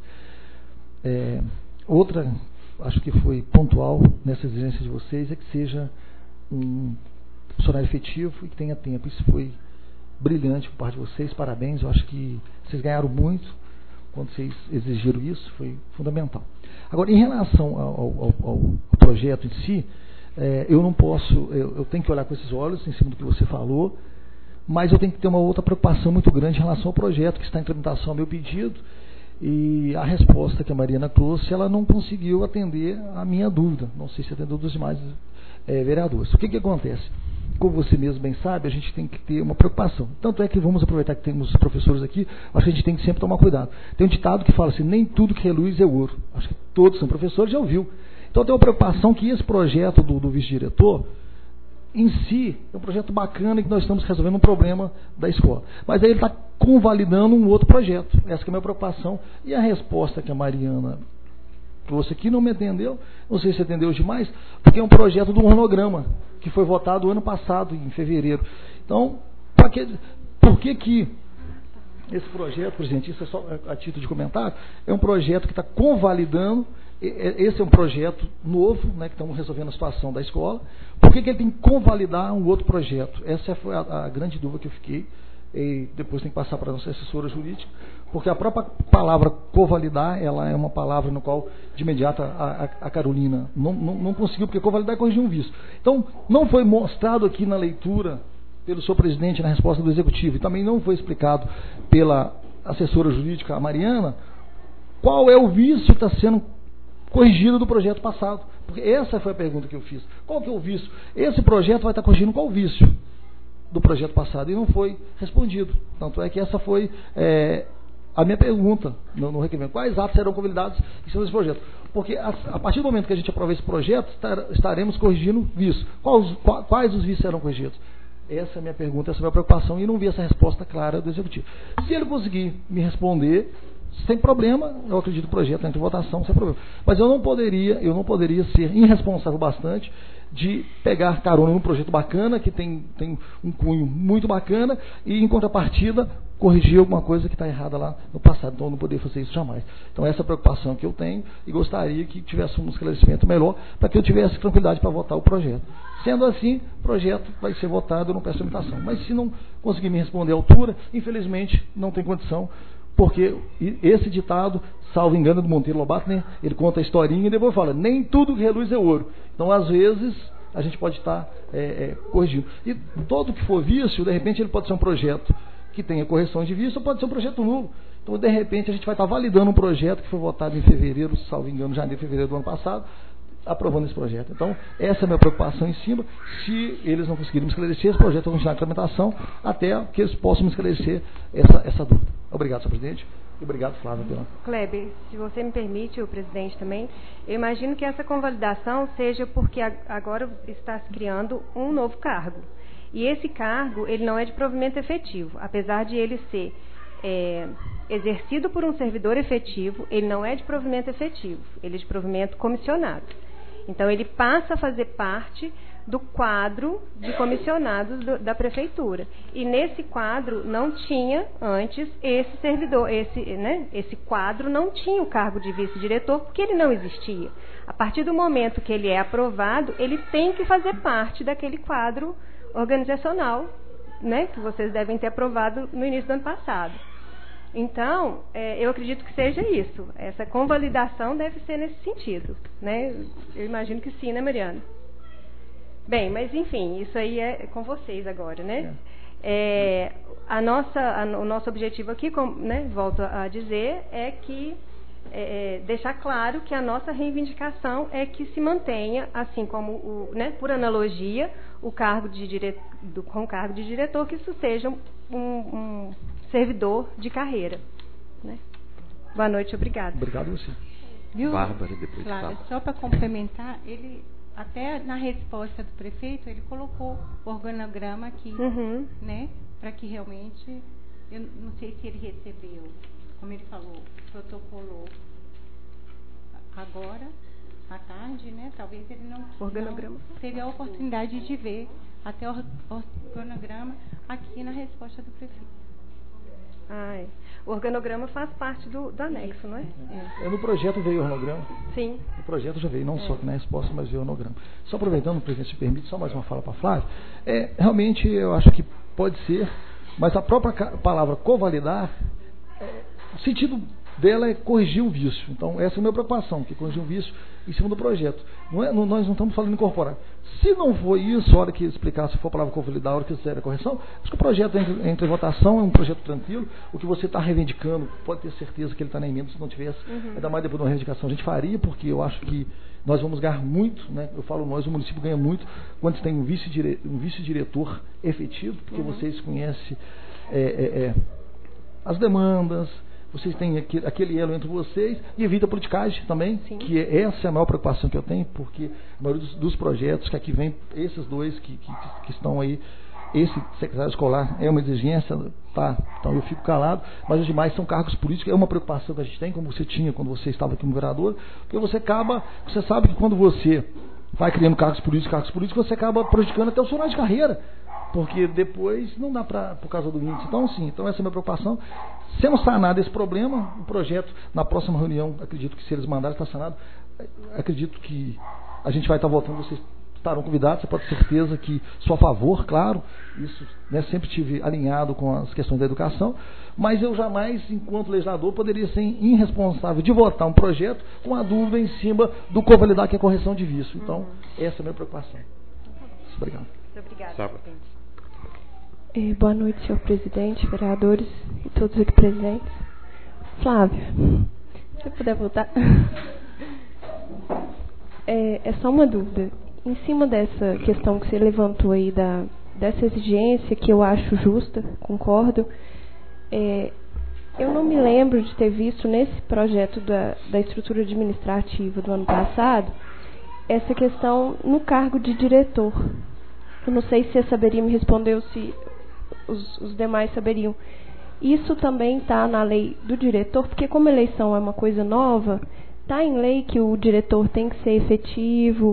É, outra acho que foi pontual nessa exigência de vocês, é que seja um funcionário efetivo e que tenha tempo. Isso foi brilhante por parte de vocês, parabéns. Eu acho que vocês ganharam muito quando vocês exigiram isso, foi fundamental. Agora, em relação ao, ao, ao projeto em si, é, eu não posso, eu, eu tenho que olhar com esses olhos em cima do que você falou, mas eu tenho que ter uma outra preocupação muito grande em relação ao projeto que está em tramitação ao meu pedido. E a resposta que a Mariana trouxe, ela não conseguiu atender a minha dúvida. Não sei se atendeu dos demais é, vereadores. O que, que acontece? Como você mesmo bem sabe, a gente tem que ter uma preocupação. Tanto é que vamos aproveitar que temos professores aqui, acho que a gente tem que sempre tomar cuidado. Tem um ditado que fala assim, nem tudo que reluz é ouro. Acho que todos são professores, já ouviu. Então tem uma preocupação que esse projeto do, do vice-diretor, em si, é um projeto bacana e que nós estamos resolvendo um problema da escola. Mas aí ele está convalidando um outro projeto. Essa que é a minha preocupação. E a resposta que a Mariana trouxe aqui não me atendeu, não sei se atendeu demais, porque é um projeto do organograma, que foi votado ano passado, em fevereiro. Então, pra que, por que que esse projeto, presidente, isso é só a título de comentário, é um projeto que está convalidando. Esse é um projeto novo, né, que estamos resolvendo a situação da escola. Por que que ele tem que convalidar um outro projeto? Essa foi a, a grande dúvida que eu fiquei. E depois tem que passar para a nossa assessora jurídica, porque a própria palavra convalidar, ela é uma palavra no qual, de imediato, a, a, a Carolina não, não, não conseguiu, porque convalidar é corrigir um vício. Então, não foi mostrado aqui na leitura pelo senhor presidente, na resposta do executivo, e também não foi explicado pela assessora jurídica, a Mariana, qual é o vício que está sendo corrigido do projeto passado. Porque essa foi a pergunta que eu fiz. Qual que é o vício? Esse projeto vai estar corrigindo qual vício do projeto passado? E não foi respondido. Tanto é que essa foi é, a minha pergunta no, no requerimento. Quais atos serão convalidados em cima desse projeto? Porque a, a partir do momento que a gente aprovar esse projeto, estar, estaremos corrigindo vícios. Quais, quais os vícios serão corrigidos? Essa é a minha pergunta, essa é a minha preocupação, e não vi essa resposta clara do Executivo. Se ele conseguir me responder, sem problema, eu acredito que o projeto entra em votação, sem problema. Mas eu não poderia, eu não poderia ser irresponsável bastante de pegar carona num projeto bacana, que tem, tem um cunho muito bacana, e em contrapartida corrigir alguma coisa que está errada lá no passado. Então eu não poderia fazer isso jamais. Então essa é a preocupação que eu tenho, e gostaria que tivesse um esclarecimento melhor, para que eu tivesse tranquilidade para votar o projeto. Sendo assim, o projeto vai ser votado, eu não peço limitação. Mas se não conseguir me responder à altura, infelizmente não tem condição, porque esse ditado, salvo engano, do Monteiro Lobato, né, ele conta a historinha e depois fala, nem tudo que reluz é ouro. Então, às vezes, a gente pode estar é, é, corrigindo. E todo que for vício, de repente, ele pode ser um projeto que tenha correção de vício, ou pode ser um projeto nulo. Então, de repente, a gente vai estar validando um projeto que foi votado em fevereiro, salvo engano, janeiro, fevereiro do ano passado, aprovando esse projeto. Então, essa é a minha preocupação em cima. Se eles não conseguirem me esclarecer, esse projeto vai continuar a tramitação até que eles possam me esclarecer essa, essa dúvida. Obrigado, senhor presidente. E obrigado, Flávia, pela... Kleber, se você me permite, o presidente também, eu imagino que essa convalidação seja porque agora está se criando um novo cargo. E esse cargo, ele não é de provimento efetivo. Apesar de ele ser é, exercido por um servidor efetivo, ele não é de provimento efetivo. Ele é de provimento comissionado. Então, ele passa a fazer parte do quadro de comissionados do, da prefeitura. E nesse quadro não tinha antes esse servidor, esse, né, esse quadro não tinha o cargo de vice-diretor, porque ele não existia. A partir do momento que ele é aprovado, ele tem que fazer parte daquele quadro organizacional, né, que vocês devem ter aprovado no início do ano passado. Então, é, eu acredito que seja isso. Essa convalidação deve ser nesse sentido, né? Eu imagino que sim, né, Mariana? Bem, mas enfim, isso aí é com vocês agora, né? É, a nossa, a, o nosso objetivo aqui, com, né, volto a dizer, é que é, deixar claro que a nossa reivindicação é que se mantenha, assim como, o, né, por analogia, o cargo de dire, do, com o cargo de diretor, que isso seja um, um servidor de carreira, né? Boa noite, obrigada. Obrigado a você. Viu, Bárbara, depois Flávia, fala. só para complementar, ele até na resposta do prefeito, ele colocou o organograma aqui, uhum. né? Para que realmente, eu não sei se ele recebeu, como ele falou, protocolou agora, à tarde, né? Talvez ele não, organograma. não teve a oportunidade de ver até o organograma aqui na resposta do prefeito. Ai, o organograma faz parte do, do anexo, não é? É. É, no projeto veio o organograma. Sim. O projeto já veio, não é. só que na resposta, mas veio o organograma. Só aproveitando, presidente, se permite, só mais uma fala para a Flávia. É, realmente, eu acho que pode ser, mas a própria palavra covalidar, é, o sentido dela é corrigir o vício. Então, essa é a minha preocupação, que corrigir o vício em cima do projeto. Não é, não, nós não estamos falando em incorporar. Se não for isso, a hora que explicar, se for a palavra convalidar, a hora que fizer a correção, acho que o projeto entra, entra em votação, é um projeto tranquilo. O que você está reivindicando, pode ter certeza que ele está na emenda, se não tivesse, uhum. ainda mais depois de uma reivindicação, a gente faria, porque eu acho que nós vamos ganhar muito, né? Eu falo nós, o município ganha muito, quando você tem um vice-dire, um vice-diretor efetivo, porque uhum. vocês conhecem é, é, é, as demandas, vocês têm aquele, aquele elo entre vocês e evita a politicagem também, Sim. que é, essa é a maior preocupação que eu tenho, porque a maioria dos, dos projetos que aqui vem, esses dois que, que, que estão aí, esse secretário escolar é uma exigência, tá, então eu fico calado, mas os demais são cargos políticos, é uma preocupação que a gente tem, como você tinha quando você estava aqui no vereador, porque você acaba, você sabe que quando você vai criando cargos políticos, cargos políticos, você acaba prejudicando até o funcionário de carreira, porque depois não dá para, por causa do índice. Então, sim, então essa é a minha preocupação. Sendo sanado esse problema, o projeto, na próxima reunião, acredito que se eles mandarem, está sanado, acredito que a gente vai estar voltando, vocês estarão convidados, você pode ter certeza que sou a favor, claro, isso, né, sempre estive alinhado com as questões da educação, mas eu jamais, enquanto legislador, poderia ser irresponsável de votar um projeto com a dúvida em cima do convalidar, que é a correção de vício. Então, essa é a minha preocupação. Obrigado. Muito obrigada, presidente. Eh, boa noite, senhor presidente, vereadores e todos aqui presentes. Flávia, se você puder voltar. É, é só uma dúvida. Em cima dessa questão que você levantou aí, da, dessa exigência, que eu acho justa, concordo, é, eu não me lembro de ter visto nesse projeto da, da estrutura administrativa do ano passado essa questão no cargo de diretor. Eu não sei se você saberia me responder ou se os, os demais saberiam. Isso também está na lei do diretor, porque como a eleição é uma coisa nova, está em lei que o diretor tem que ser efetivo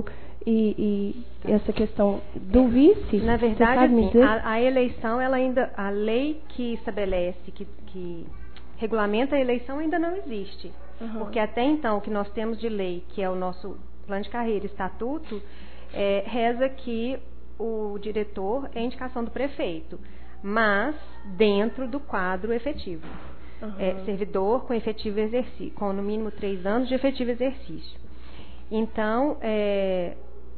e, e essa questão do vice. Na verdade, assim, a, a eleição, ela ainda, a lei que estabelece, que, que regulamenta a eleição ainda não existe. Uhum. Porque até então o que nós temos de lei, que é o nosso plano de carreira e estatuto, é, reza que o diretor é indicação do prefeito, mas dentro do quadro efetivo. Uhum. É, servidor com efetivo exercício, com no mínimo três anos de efetivo exercício. Então, é,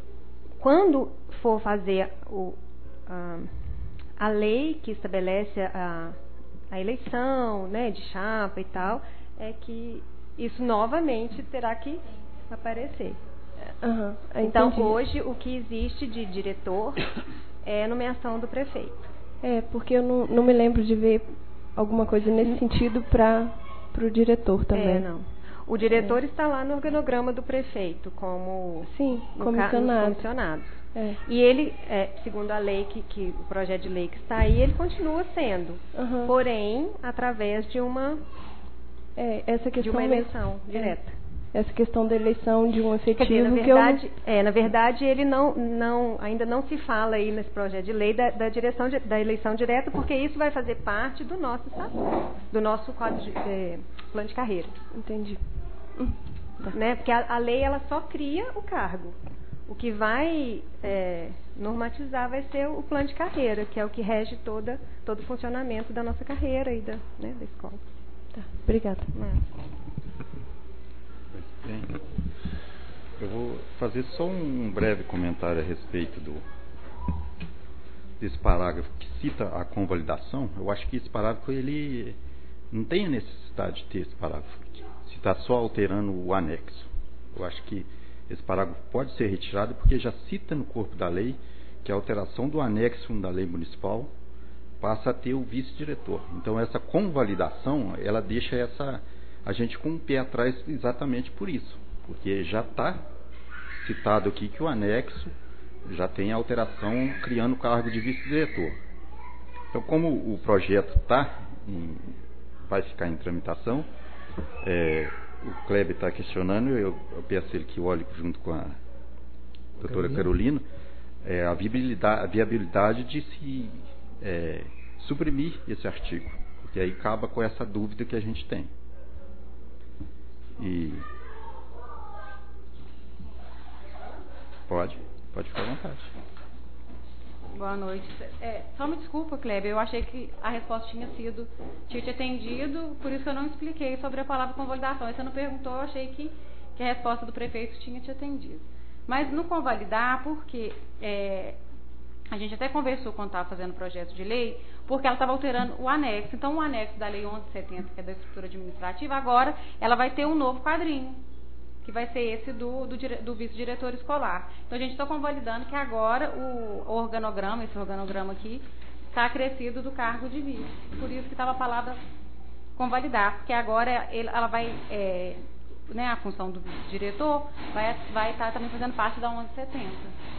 quando for fazer o, a, a lei que estabelece a, a eleição, né, de chapa e tal, é que isso novamente terá que aparecer. Uhum, então, hoje, o que existe de diretor é a nomeação do prefeito. É, porque eu não, não me lembro de ver alguma coisa nesse hum. sentido para o diretor também. É, não. O diretor é. está lá no organograma do prefeito, como Sim, comissionado. comissionados. É. E ele, é, segundo a lei, que, que o projeto de lei que está aí, ele continua sendo. Uhum. Porém, através de uma, é, essa questão de uma eleição é. direta. Essa questão da eleição de um efetivo. Quer dizer, na verdade, que eu... é, na verdade ele não, não, ainda não se fala aí nesse projeto de lei da, da, direção de, da eleição direta, porque isso vai fazer parte do nosso estatuto, do nosso quadro de, de, plano de carreira. Entendi. Hum. Né? Porque a, a lei ela só cria o cargo. O que vai é, normatizar vai ser o plano de carreira, que é o que rege toda, todo o funcionamento da nossa carreira e da, né, da escola. Tá, obrigada. Não. Bem, eu vou fazer só um breve comentário a respeito do, desse parágrafo que cita a convalidação. Eu acho que esse parágrafo ele não tem a necessidade de ter esse parágrafo, se está só alterando o anexo. Eu acho que esse parágrafo pode ser retirado porque já cita no corpo da lei que a alteração do anexo da lei municipal passa a ter o vice-diretor. Então essa convalidação, ela deixa essa... a gente com o pé atrás exatamente por isso, porque já está citado aqui que o anexo já tem a alteração criando o cargo de vice-diretor. Então, como o projeto tá em, vai ficar em tramitação, é, o Kleber está questionando, eu, eu peço ele que olhe junto com a doutora Carolina, é, a, viabilidade, a viabilidade de se é, suprimir esse artigo, porque aí acaba com essa dúvida que a gente tem. E pode, pode ficar à vontade. Boa noite. É, só me desculpa, Kleber, eu achei que a resposta tinha sido, tinha te atendido, por isso que eu não expliquei sobre a palavra convalidação. Você não perguntou, eu achei que, que a resposta do prefeito tinha te atendido. Mas no convalidar, porque é, a gente até conversou quando estava fazendo o projeto de lei, porque ela estava alterando o anexo. Então, o anexo da Lei onze setenta, que é da estrutura administrativa, agora ela vai ter um novo quadrinho, que vai ser esse do, do, do vice-diretor escolar. Então, a gente está convalidando que agora o, o organograma, esse organograma aqui, está acrescido do cargo de vice. Por isso que estava a palavra convalidar, porque agora ele, ela vai, é, né, a função do vice-diretor vai estar vai tá também fazendo parte da onze setenta.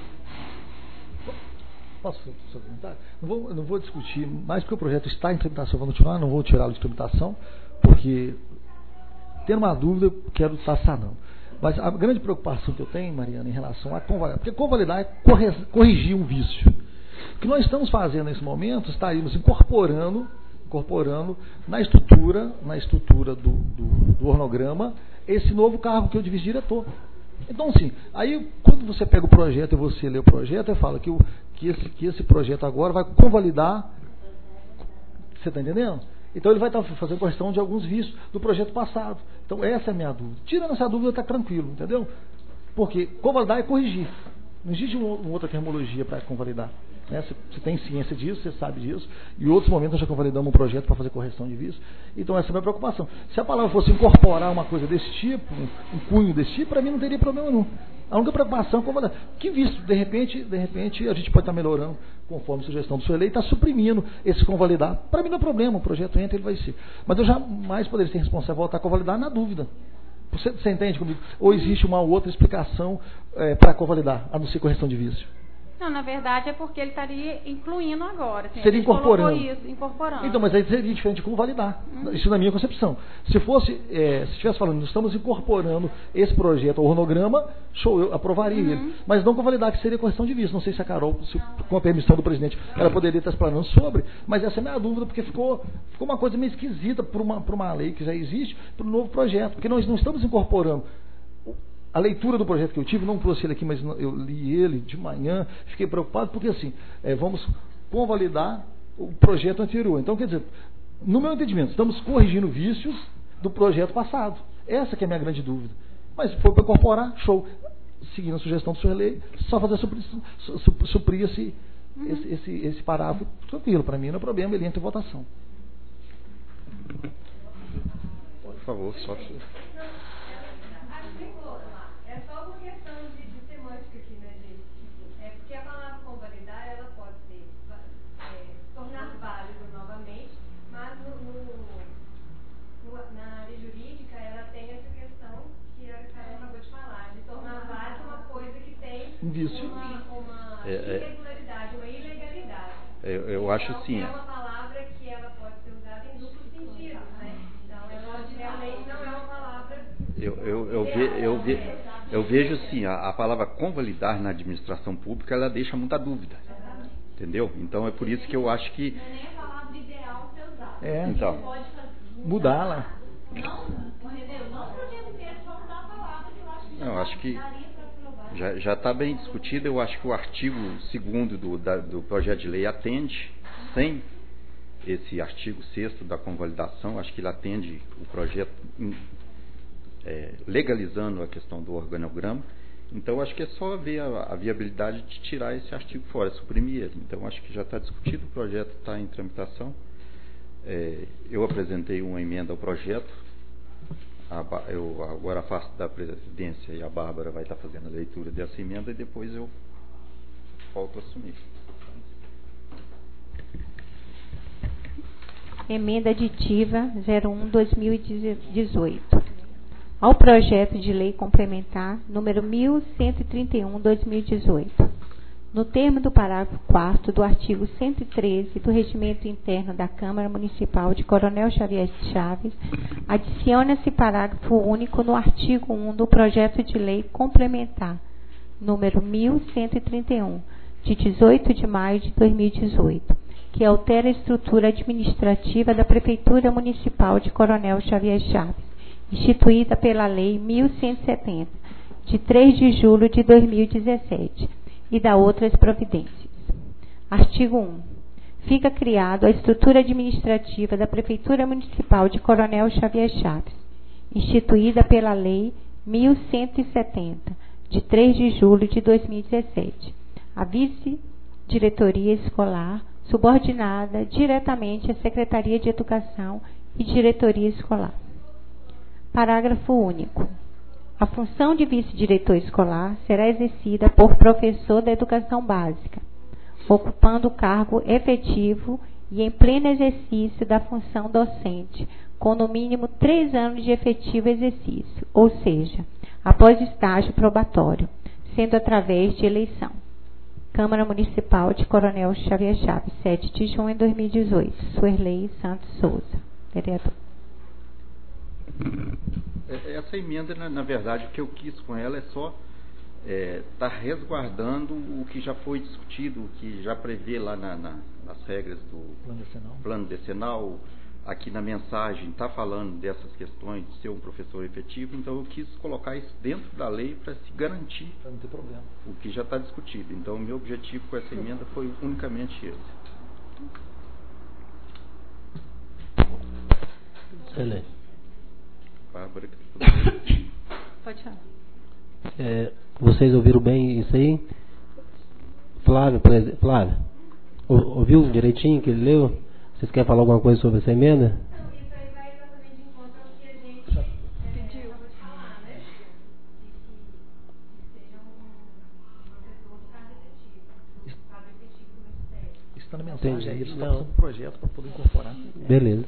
Posso comentar? Não vou, não vou discutir mais porque o projeto está em tramitação, vou continuar, não vou tirá-lo de tramitação, porque tendo uma dúvida, eu quero estar sanando. Mas a grande preocupação que eu tenho, Mariana, em relação a convalidar, porque convalidar é corrigir um vício. O que nós estamos fazendo nesse momento, estaríamos incorporando, incorporando na estrutura, na estrutura do, do, do organograma, esse novo cargo que é o de vice-diretor. Então, sim, aí quando você pega o projeto e você lê o projeto, eu falo que, o, que, esse, que esse projeto agora vai convalidar, você está entendendo? Então ele vai estar fazendo questão de alguns vícios do projeto passado. Então essa é a minha dúvida. Tirando essa dúvida, está tranquilo, entendeu? Porque convalidar é corrigir. Não existe uma, uma outra terminologia para convalidar. Né? Você, você tem ciência disso, você sabe disso. E em outros momentos nós já convalidamos um projeto para fazer correção de vício. Então essa é a minha preocupação. Se a palavra fosse incorporar uma coisa desse tipo, um, um cunho desse tipo, para mim não teria problema nenhum. A única preocupação é convalidar. Que vício, de repente, de repente a gente pode estar melhorando, conforme a sugestão do senhor Lei, está suprimindo esse convalidar. Para mim não é problema, o projeto entra, ele vai ser. Mas eu jamais poderia ser responsável por voltar a convalidar na dúvida. Você, você entende comigo? Ou existe uma outra explicação é, para convalidar, a não ser correção de vício? Não, na verdade é porque ele estaria incluindo agora. Assim, seria incorporando. Isso, incorporando. Então, mas aí seria diferente de convalidar. Hum. Isso na minha concepção. Se fosse, é, se estivesse falando, nós estamos incorporando esse projeto ao organograma, show, eu aprovaria uhum. ele. Mas não convalidar, que seria correção de vício. Não sei se a Carol, se, com a permissão do presidente, ela poderia estar explanando sobre, mas essa é a minha dúvida, porque ficou, ficou uma coisa meio esquisita para uma, para uma lei que já existe, para um novo projeto. Porque nós não estamos incorporando. A leitura do projeto que eu tive, não trouxe ele aqui, mas eu li ele de manhã, fiquei preocupado, porque assim, é, vamos convalidar o projeto anterior. Então, quer dizer, no meu entendimento, estamos corrigindo vícios do projeto passado. Essa que é a minha grande dúvida. Mas se for para incorporar, show. Seguindo a sugestão do senhor Lei, só fazer suprir, suprir esse, uhum. esse, esse, esse parágrafo tranquilo. Para mim não é problema, ele entra em votação. Por favor, só... É só uma questão de, de semântica aqui, né, gente? É porque a palavra convalidar, ela pode ser é, tornar válido novamente, mas no, no, no, na área jurídica ela tem essa questão que a Carol acabou de falar, de tornar válido uma coisa que tem um vício. uma, uma é, irregularidade, uma ilegalidade. Eu, eu então, acho sim. É uma palavra que ela pode ser usada em duplo sentido, né? Então, ela realmente não é uma palavra... Eu, eu, eu, ve, eu, ve, eu vejo sim, a, a palavra convalidar na administração pública, ela deixa muita dúvida. Entendeu? Então é por isso que eu acho que... Não é nem a palavra ideal ser usada. É, então, pode mudá-la. Não, entendeu? Não podemos ter só mudar a palavra, que eu acho que eu acho que daria para provar. já já está bem discutido. Eu acho que o artigo segundo do, da, do projeto de lei atende, sem esse artigo sexto da convalidação, acho que ele atende o projeto... É, legalizando a questão do organograma. Então acho que é só ver a, a viabilidade de tirar esse artigo fora, suprimir ele. Então acho que já está discutido, o projeto está em tramitação. É, eu apresentei uma emenda ao projeto, a, eu agora faço da presidência e a Bárbara vai estar fazendo a leitura dessa emenda e depois eu volto a assumir. Emenda aditiva zero um barra dois mil e dezoito. Ao projeto de lei complementar número mil cento e trinta e um barra dois mil e dezoito. No termo do parágrafo quarto do artigo cento e treze do Regimento Interno da Câmara Municipal de Coronel Xavier Chaves, adiciona-se parágrafo único no artigo um do projeto de lei complementar número mil cento e trinta e um, de dezoito de maio de dois mil e dezoito, que altera a estrutura administrativa da Prefeitura Municipal de Coronel Xavier Chaves, instituída pela Lei mil cento e setenta, de três de julho de dois mil e dezessete, e da outras providências. Artigo um. Fica criado a estrutura administrativa da Prefeitura Municipal de Coronel Xavier Chaves, instituída pela Lei mil cento e setenta, de três de julho de dois mil e dezessete. A Vice-Diretoria Escolar, subordinada diretamente à Secretaria de Educação e Diretoria Escolar. Parágrafo único. A função de vice-diretor escolar será exercida por professor da educação básica, ocupando o cargo efetivo e em pleno exercício da função docente, com no mínimo três anos de efetivo exercício, ou seja, após estágio probatório, sendo através de eleição. Câmara Municipal de Coronel Xavier Chaves, sete de junho de dois mil e dezoito. Suerlei Santos Souza, vereador. Essa emenda, na, na verdade, o que eu quis com ela é só estar é, tá resguardando o que já foi discutido, o que já prevê lá na, na, nas regras do plano decenal. plano decenal. Aqui na mensagem está falando dessas questões de ser um professor efetivo, então eu quis colocar isso dentro da lei para se garantir pra não ter problema. O que já está discutido. Então o meu objetivo com essa emenda foi unicamente esse. Excelente. Bárbara, pode falar. É, vocês ouviram bem isso aí? Flávio, Flávio, ouviu direitinho que ele leu? Vocês querem falar alguma coisa sobre essa emenda? Não, isso aí vai exatamente de encontro ao que a gente pediu. Acabou de falar, né? Que seja um professor do cargo efetivo. Cargo efetivo do Ministério. Isso está na mensagem Entendi. aí, eles estão Não. fazendo um projeto para poder incorporar. Beleza.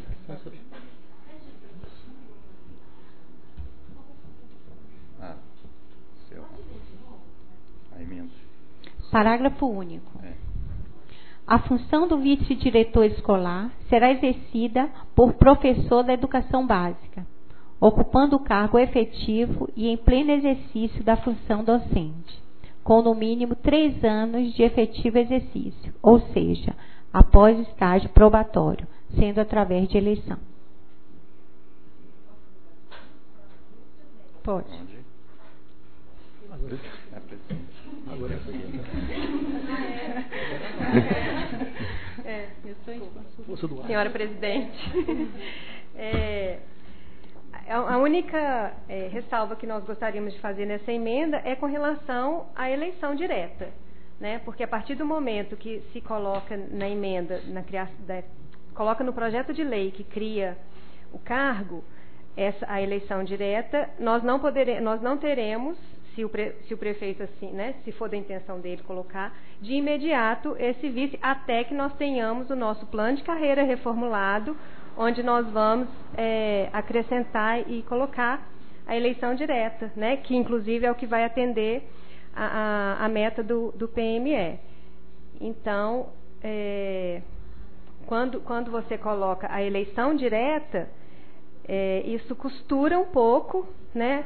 Ah, seu. A emenda. Parágrafo único. É. A função do vice-diretor escolar será exercida por professor da educação básica, ocupando o cargo efetivo e em pleno exercício da função docente, com no mínimo três anos de efetivo exercício, ou seja, após o estágio probatório, sendo através de eleição. Pode. Onde? Agora, É, presidente. agora É, Força do ar. senhora presidente. É, a a única é, ressalva que nós gostaríamos de fazer nessa emenda é com relação à eleição direta, né? Porque a partir do momento que se coloca na emenda, na criação, da, coloca no projeto de lei que cria o cargo, essa, a eleição direta, nós não poderemos, nós não teremos, se o, pre, se o prefeito assim, né, se for da intenção dele colocar, de imediato esse vice, até que nós tenhamos o nosso plano de carreira reformulado, onde nós vamos é, acrescentar e colocar a eleição direta, né, que inclusive é o que vai atender a, a, a meta do, do P M E. Então, é, quando, quando você coloca a eleição direta, é, isso costura um pouco, né,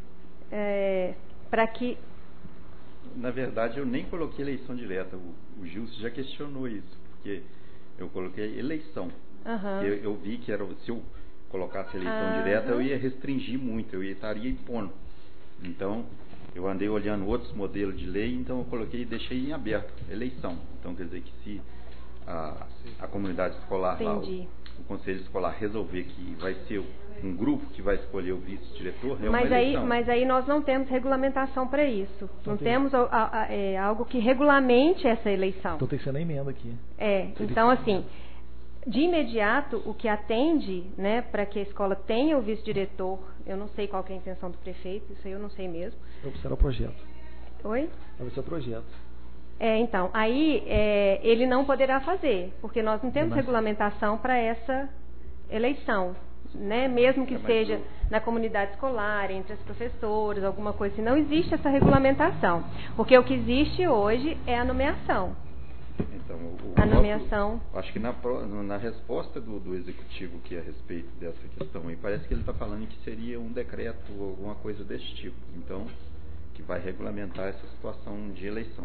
é, para que... Na verdade, eu nem coloquei eleição direta. O, o Gilson já questionou isso, porque eu coloquei eleição. Uhum. Eu, eu vi que era, se eu colocasse eleição Uhum. direta, eu ia restringir muito, eu ia, estaria impondo. Então, eu andei olhando outros modelos de lei, então eu coloquei e deixei em aberto, eleição. Então, quer dizer que se a, a comunidade escolar, lá, o, o conselho escolar resolver que vai ser um grupo que vai escolher o vice-diretor, é mas uma aí, eleição. mas aí nós não temos regulamentação para isso. Não, Não tem. temos a, a, a, é, algo que regulamente essa eleição. Então tem que ser na emenda aqui. É, então assim, de imediato, o que atende, né, para que a escola tenha o vice-diretor, eu não sei qual que é a intenção do prefeito, isso aí eu não sei mesmo. Vai ser o projeto. Oi? Vai ser o projeto. É, então, aí é, ele não poderá fazer, porque nós não temos Mas- regulamentação para essa eleição, né? Mesmo que É, mas seja o- na comunidade escolar, entre as professoras, alguma coisa assim, não existe essa regulamentação, porque o que existe hoje é a nomeação. Então, o, o A nosso- nomeação. acho que na, pro- na resposta do, do executivo que é a respeito dessa questão aí, parece que ele está falando que seria um decreto ou alguma coisa desse tipo. Então, que vai regulamentar essa situação de eleição.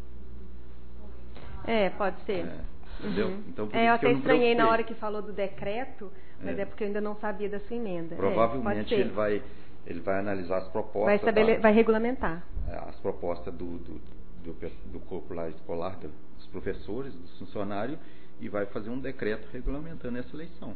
É, pode ser. É, entendeu? Uhum. Então, por É, eu isso que eu até não estranhei na preocupei. hora que falou do decreto, mas é, É. porque eu ainda não sabia da sua emenda. É, pode Provavelmente ser. ele vai, ele vai analisar as propostas, vai, estabele... da- vai regulamentar. as propostas do, do, do, pe- do corpo lá escolar, do- dos professores, dos funcionários, e vai fazer um decreto regulamentando essa eleição.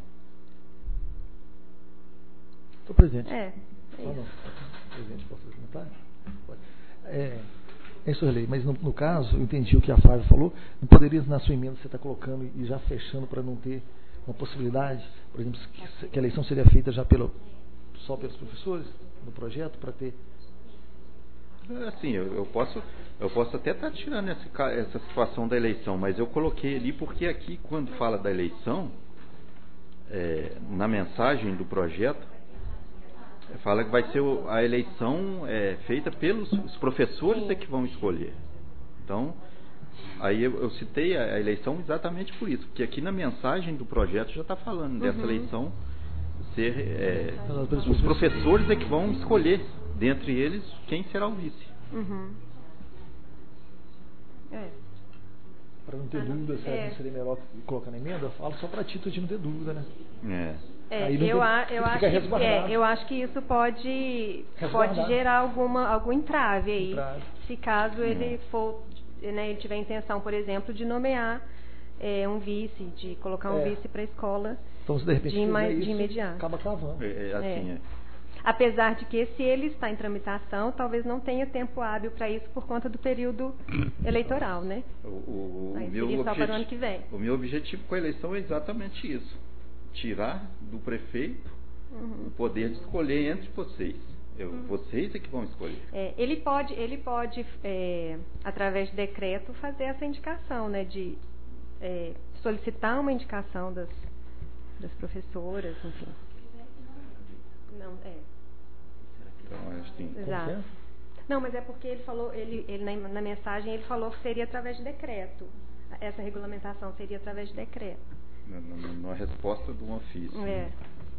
Estou presente. É. Ah, não. Presidente, posso comentar? Pode. É, é isso, Relei, mas no, no caso, eu entendi o que a Flávia falou, não poderia na sua emenda você estar colocando e já fechando para não ter uma possibilidade, por exemplo, que, que a eleição seria feita já pelo, só pelos professores no projeto, para ter... Assim, eu, eu posso eu posso até estar tirando esse, ca- essa situação da eleição, mas eu coloquei ali porque aqui, quando fala da eleição, é, na mensagem do projeto, é, fala que vai ser o- a eleição é, feita pelos os professores é que vão escolher. Então, aí eu, eu citei a, a eleição exatamente por isso, porque aqui na mensagem do projeto já está falando dessa Uhum. eleição ser... É, Pelos os professores é que vão escolher, dentre eles, quem será o vice. Uhum. É. Para não ter dúvida se É. não seria melhor colocar na emenda, eu falo só para título de não ter dúvida, né? É. É, Aí não eu, tem- a, eu, fica acho que, resguardado. é, eu acho que isso pode, Resguardado. pode gerar alguma, algum entrave aí. Entrave. Se caso ele for, né, ele tiver a intenção, por exemplo, de nomear é, um vice, de colocar um É. vice para a escola Então, se de repente de, ima- fizer de isso, imediato. acaba cavando. É, é assim, É. é. Apesar de que, se ele está em tramitação, talvez não tenha tempo hábil para isso por conta do período eleitoral, né? O, o, Aí o meu seria só para o ano objetivo, que vem. o meu objetivo com a eleição é exatamente isso. Tirar do prefeito Uhum. o poder de escolher entre vocês. Eu, Uhum. Vocês é que vão escolher. É, ele pode, ele pode é, através de decreto, fazer essa indicação, né? De é, solicitar uma indicação das, das professoras, enfim. Não, é. Então, acho que tem... Exato. Não, mas é porque ele falou, ele, ele na, na mensagem ele falou que seria através de decreto. Essa regulamentação seria através de decreto. Na, na, na resposta do ofício. É.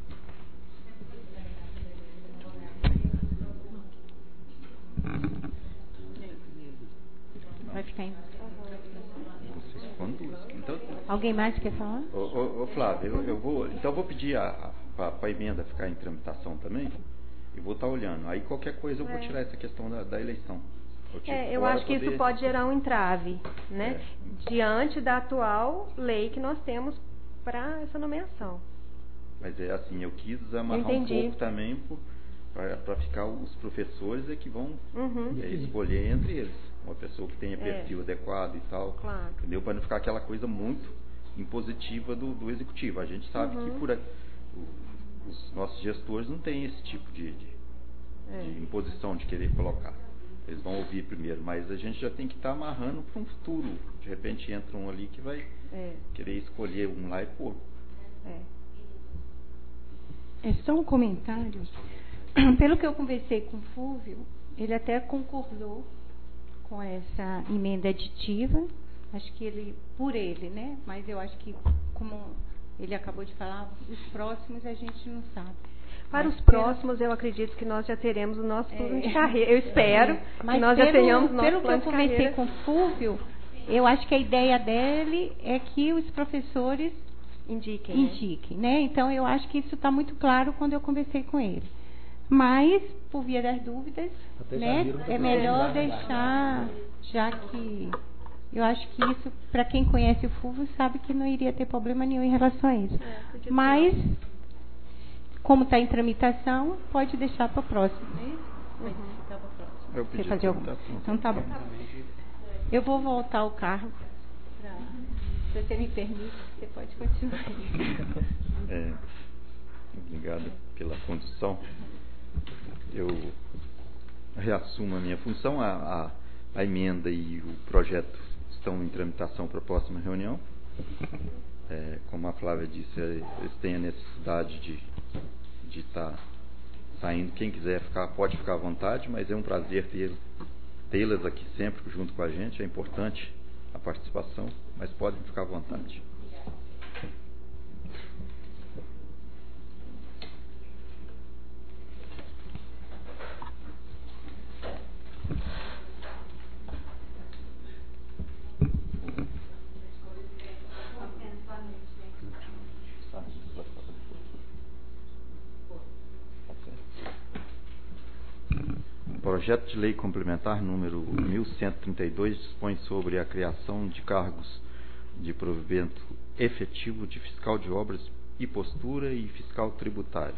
Vai ficar em... Vocês conduzem. Então, Alguém mais quer falar? ô, ô, ô, Flávio, eu, eu vou, então eu vou pedir a, a, a emenda ficar em tramitação também e vou estar olhando. Aí qualquer coisa eu vou É. tirar essa questão da, da eleição. Eu tiro É, eu fora acho que poder- isso pode gerar um entrave, né? É. Diante da atual lei que nós temos para essa nomeação. Mas é assim, eu quis amarrar um Entendi. pouco também para ficar os professores é que vão Uhum. é, escolher entre eles. Uma pessoa que tenha É. perfil adequado e tal. Claro. Entendeu? Para não ficar aquela coisa muito impositiva do, do executivo. A gente sabe Uhum. que por a- o- os nossos gestores não têm esse tipo de, de, É. de imposição de querer colocar. Eles vão ouvir primeiro, mas a gente já tem que estar amarrando para um futuro. De repente entra um ali que vai É. querer escolher um lá e pôr. É. É só um comentário. Pelo que eu conversei com o Fúvio, ele até concordou com essa emenda aditiva. Acho que ele, por ele, né? Mas eu acho que, como ele acabou de falar, os próximos a gente não sabe. Para Mas os pelo- próximos, eu acredito que nós já teremos o nosso plano É. de carreira. Eu espero Mas que nós pelo, já tenhamos o nosso pelo que plano eu de conversei carreira. com o Fúvio, eu acho que a ideia dele é que os professores Indiquem. né? indiquem, né? Então eu acho que isso está muito claro quando eu conversei com ele. Mas, por via das dúvidas, Até né, janeiro não é tem melhor problema. deixar, já que eu acho que isso, para quem conhece o Fúvio, sabe que não iria ter problema nenhum em relação a isso. É, podia Mas, como está em tramitação, pode deixar para o próximo. Né? Pode Uhum. ficar para o próximo. Eu Você pedi fazer algum... tramitação. Então tá bom. Eu vou voltar ao cargo. Pra... Se você me permite, você pode continuar. É, obrigado pela condução. Eu reassumo a minha função. A, a, a emenda e o projeto estão em tramitação para a próxima reunião. É, como a Flávia disse, é, eles têm a necessidade de de estar saindo. Quem quiser ficar, pode ficar à vontade, mas é um prazer ter, tê-las aqui sempre junto com a gente. É importante a participação, mas podem ficar à vontade. O projeto de lei complementar número mil cento e trinta e dois dispõe sobre a criação de cargos de provimento efetivo de fiscal de obras e postura e fiscal tributário.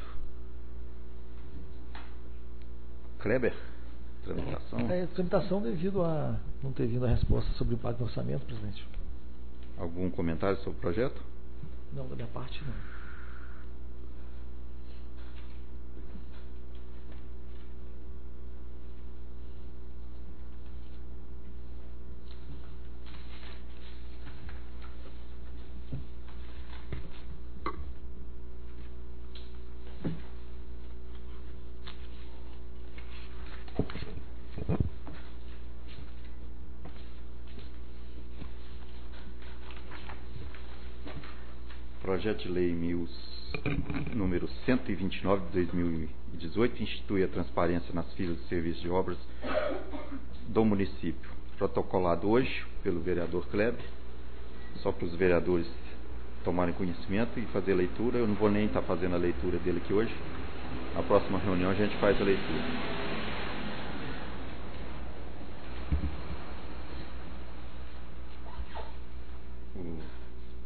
Kleber, tramitação. É, tramitação devido a não ter vindo a resposta sobre o impacto do orçamento, presidente. Algum comentário sobre o projeto? Não, da minha parte não. Projeto de lei mil, número cento e vinte e nove de dois mil e dezoito institui a transparência nas filas de serviços de obras do município. Protocolado hoje pelo vereador Kleber, só para os vereadores tomarem conhecimento e fazer a leitura. Eu não vou nem estar fazendo a leitura dele aqui hoje. Na próxima reunião a gente faz a leitura.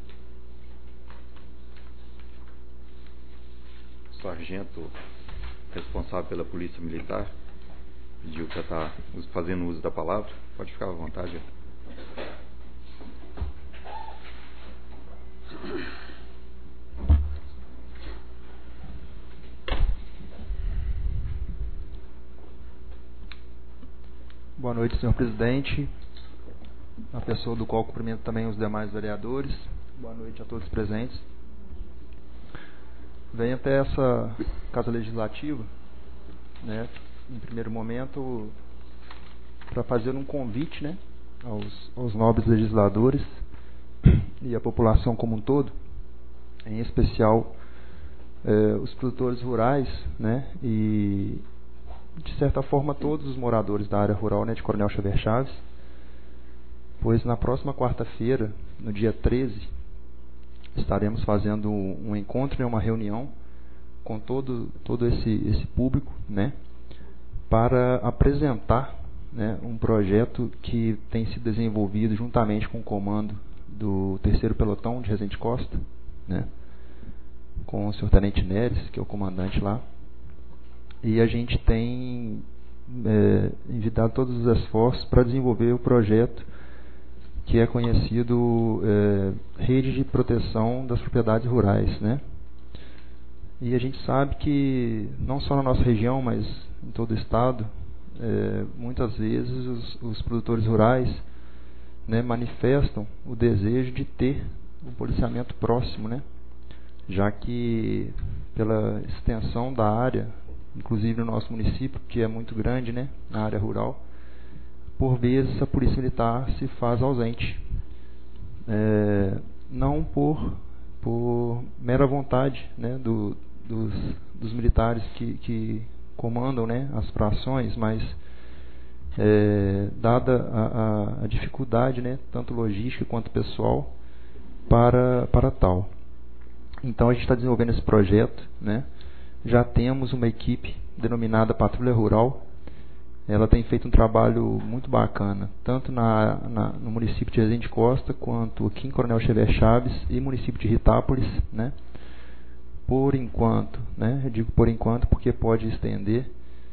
O sargento responsável pela Polícia Militar, pediu para estar fazendo uso da palavra. Pode ficar à vontade. Boa noite, senhor presidente, a pessoa do qual cumprimento também os demais vereadores. Boa noite a todos presentes. Venho até essa Casa Legislativa, né, em primeiro momento, para fazer um convite, né, aos, aos nobres legisladores e à população como um todo, em especial eh, os produtores rurais, né, e de certa forma todos os moradores da área rural, né, de Coronel Xavier Chaves, pois na próxima quarta-feira, no dia treze, estaremos fazendo um encontro, né, uma reunião com todo, todo esse, esse público, né, para apresentar, né, um projeto que tem sido desenvolvido juntamente com o comando do terceiro Pelotão de Resende Costa, né, com o senhor Tenente Neres, que é o comandante lá. E a gente tem é, envidado todos os esforços para desenvolver o projeto que é conhecido é, Rede de Proteção das Propriedades Rurais, né? E a gente sabe que não só na nossa região, mas em todo o estado, é, muitas vezes os, os produtores rurais, né, manifestam o desejo de ter um policiamento próximo, né? Já que pela extensão da área, inclusive no nosso município, que é muito grande, né, na área rural, por vezes a polícia militar se faz ausente, é, não por, por mera vontade, né, do, dos, dos militares que, que comandam, né, as frações, mas é, dada a, a, a dificuldade, né, tanto logística quanto pessoal, para, para tal. Então a gente está desenvolvendo esse projeto, né? Já temos uma equipe denominada Patrulha Rural. Ela tem feito um trabalho muito bacana, tanto na, na, no município de Resende Costa, quanto aqui em Coronel Xavier Chaves e município de Ritápolis, né? Por enquanto, né? Eu digo por enquanto porque pode estender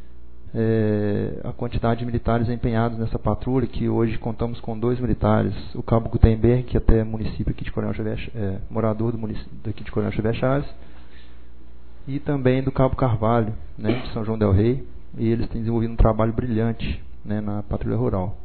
é, a quantidade de militares empenhados nessa patrulha, que hoje contamos com dois militares, o Cabo Gutenberg, que até é município aqui de Coronel Xavier, é, morador do município daqui de Coronel Xavier Chaves, e também do Cabo Carvalho, né, de São João del Rei, e eles têm desenvolvido um trabalho brilhante, né, na patrulha rural.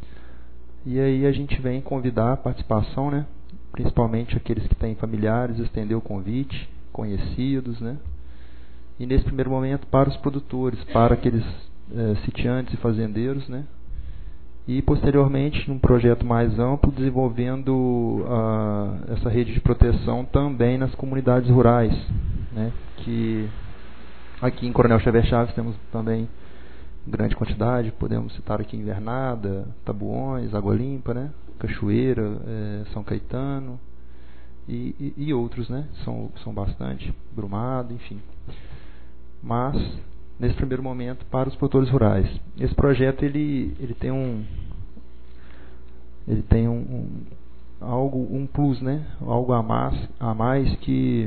E aí a gente vem convidar a participação, né, principalmente aqueles que têm familiares, estender o convite, conhecidos, né, e nesse primeiro momento para os produtores, para aqueles é, sitiantes e fazendeiros, né, e posteriormente num projeto mais amplo desenvolvendo uh, essa rede de proteção também nas comunidades rurais, né, que aqui em Coronel Xavier Chaves temos também grande quantidade, podemos citar aqui Invernada, Tabuões, Água Limpa, né, Cachoeira, é, São Caetano e, e, e outros, né, são, são bastante, Brumado, enfim. Mas nesse primeiro momento para os produtores rurais. Esse projeto ele, ele tem um ele tem um, um algo um plus, né, algo a mais, a mais que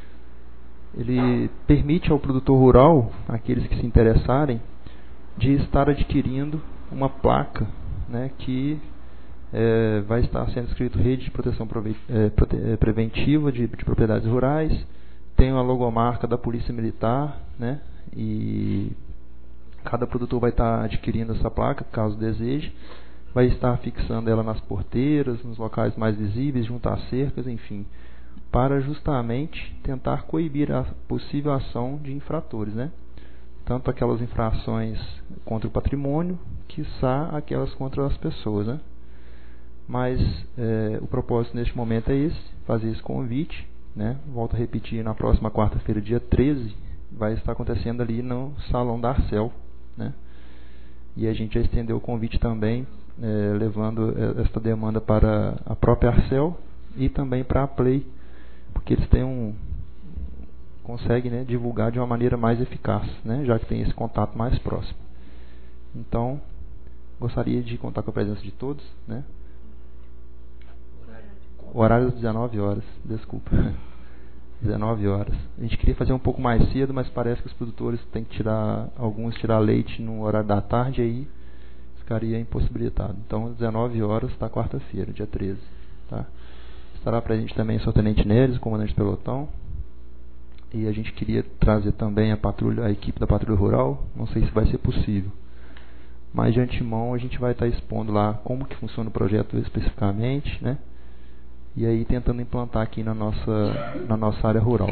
ele permite ao produtor rural, aqueles que se interessarem, de estar adquirindo uma placa, né, que é, vai estar sendo escrito Rede de Proteção Prove- é, prote- é, Preventiva de, de Propriedades Rurais, tem uma logomarca da Polícia Militar, né, e cada produtor vai estar adquirindo essa placa, caso deseje, vai estar fixando ela nas porteiras, nos locais mais visíveis, junto às cercas, enfim, para justamente tentar coibir a possível ação de infratores, né? Tanto aquelas infrações contra o patrimônio, quiçá aquelas contra as pessoas, né? Mas é, o propósito neste momento é esse, fazer esse convite, né? Volto a repetir, na próxima quarta-feira, dia treze, vai estar acontecendo ali no Salão da Arcel, né? E a gente já estendeu o convite também, é, levando esta demanda para a própria Arcel e também para a Play, porque eles têm um conseguem, né, divulgar de uma maneira mais eficaz, né, já que tem esse contato mais próximo. Então, gostaria de contar com a presença de todos, né? O horário das dezenove horas, desculpa. dezenove horas. A gente queria fazer um pouco mais cedo, mas parece que os produtores têm que tirar, alguns tirar leite no horário da tarde, aí ficaria impossibilitado. Então, dezenove horas está quarta-feira, dia treze. Tá? Estará presente também o senhor Tenente Neres, o comandante do pelotão. E a gente queria trazer também a patrulha, a equipe da Patrulha Rural. Não sei se vai ser possível. Mas de antemão a gente vai estar expondo lá como que funciona o projeto especificamente, né? E aí tentando implantar aqui na nossa, na nossa área rural.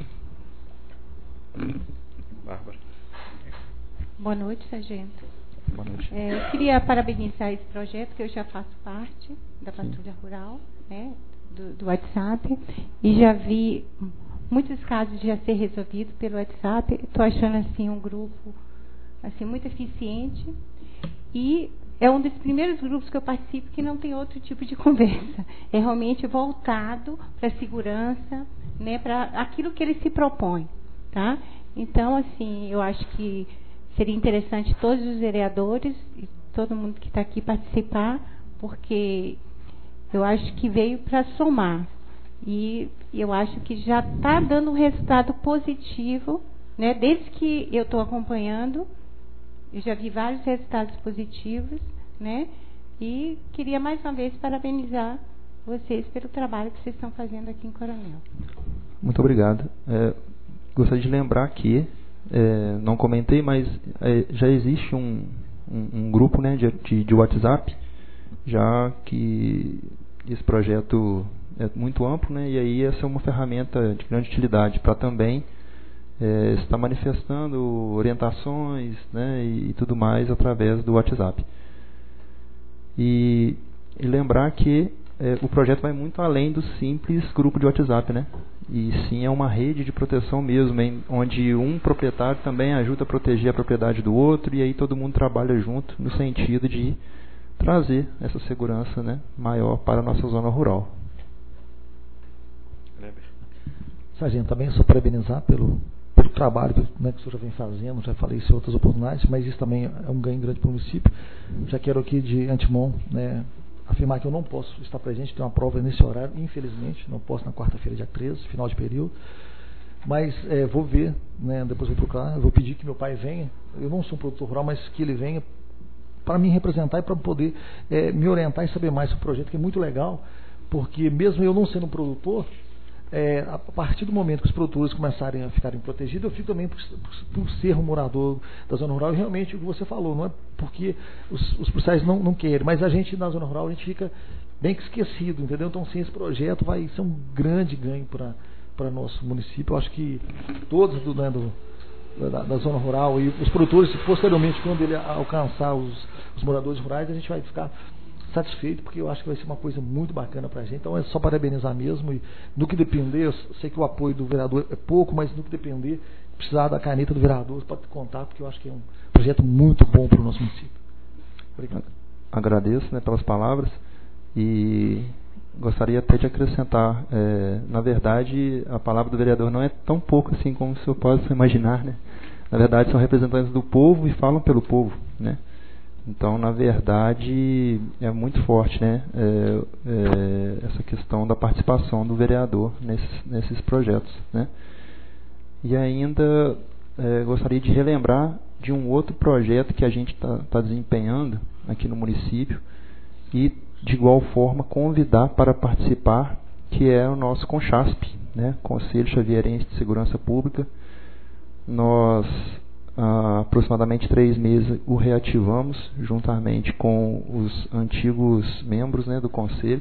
Bárbara. Boa noite, sargento. Boa noite. É, eu queria parabenizar esse projeto, que eu já faço parte da Patrulha Sim. Rural, né, do, do WhatsApp, e já vi muitos casos já ser resolvidos pelo WhatsApp. Estou achando assim um grupo assim muito eficiente, e é um dos primeiros grupos que eu participo que não tem outro tipo de conversa. É realmente voltado para a segurança, né, para aquilo que ele se propõe, tá? Então, assim, eu acho que seria interessante todos os vereadores e todo mundo que está aqui participar, porque eu acho que veio para somar. E eu acho que já está dando um resultado positivo, né? Desde que eu estou acompanhando, eu já vi vários resultados positivos, né? E queria mais uma vez parabenizar vocês pelo trabalho que vocês estão fazendo aqui em Coronel. Muito obrigado. É, gostaria de lembrar que, é, não comentei, mas é, já existe um, um, um grupo, né, de, de, de WhatsApp, já que esse projeto é muito amplo, né, e aí essa é uma ferramenta de grande utilidade para também é, estar manifestando orientações, né, e, e tudo mais através do WhatsApp. E, e lembrar que é, o projeto vai muito além do simples grupo de WhatsApp, né? E sim é uma rede de proteção mesmo, em, onde um proprietário também ajuda a proteger a propriedade do outro, e aí todo mundo trabalha junto no sentido de trazer essa segurança, né, maior para a nossa zona rural. Sargento, também só parabenizar pelo, pelo trabalho, né, que o senhor já vem fazendo, já falei isso em outras oportunidades, mas isso também é um ganho grande para o município. Já quero aqui de antemão, né, afirmar que eu não posso estar presente, tem uma prova nesse horário, infelizmente, não posso na quarta-feira, dia treze, final de período, mas é, vou ver, né, depois vou procurar, eu vou pedir que meu pai venha, eu não sou um produtor rural, mas que ele venha para me representar e para poder é, me orientar e saber mais sobre o projeto, que é muito legal, porque mesmo eu não sendo um produtor, É, a partir do momento que os produtores começarem a ficarem protegidos, eu fico também por, por, por ser um morador da zona rural, e realmente o que você falou, não é porque os, os policiais não, não querem, mas a gente na zona rural, a gente fica bem que esquecido, entendeu? Então, sim, esse projeto vai ser um grande ganho para para nosso município. Eu acho que todos do, né, do, da, da zona rural e os produtores, posteriormente, quando ele alcançar os, os moradores rurais, a gente vai ficar satisfeito, porque eu acho que vai ser uma coisa muito bacana para a gente. Então é só parabenizar mesmo, e no que depender, eu sei que o apoio do vereador é pouco, mas no que depender, precisar da caneta do vereador, pode contar, porque eu acho que é um projeto muito bom para o nosso município. Obrigado. Agradeço, né, pelas palavras, e gostaria até de acrescentar, é, na verdade, a palavra do vereador não é tão pouco assim como o senhor pode imaginar, né? Na verdade, são representantes do povo e falam pelo povo, né? Então, na verdade, é muito forte, né, é, é, essa questão da participação do vereador nesses, nesses projetos, né? E ainda é, gostaria de relembrar de um outro projeto que a gente está tá desempenhando aqui no município, e, de igual forma, convidar para participar, que é o nosso CONCHASP, né, Conselho Xavierense de Segurança Pública. Nós... há aproximadamente três meses o reativamos, juntamente com os antigos membros, né, do Conselho,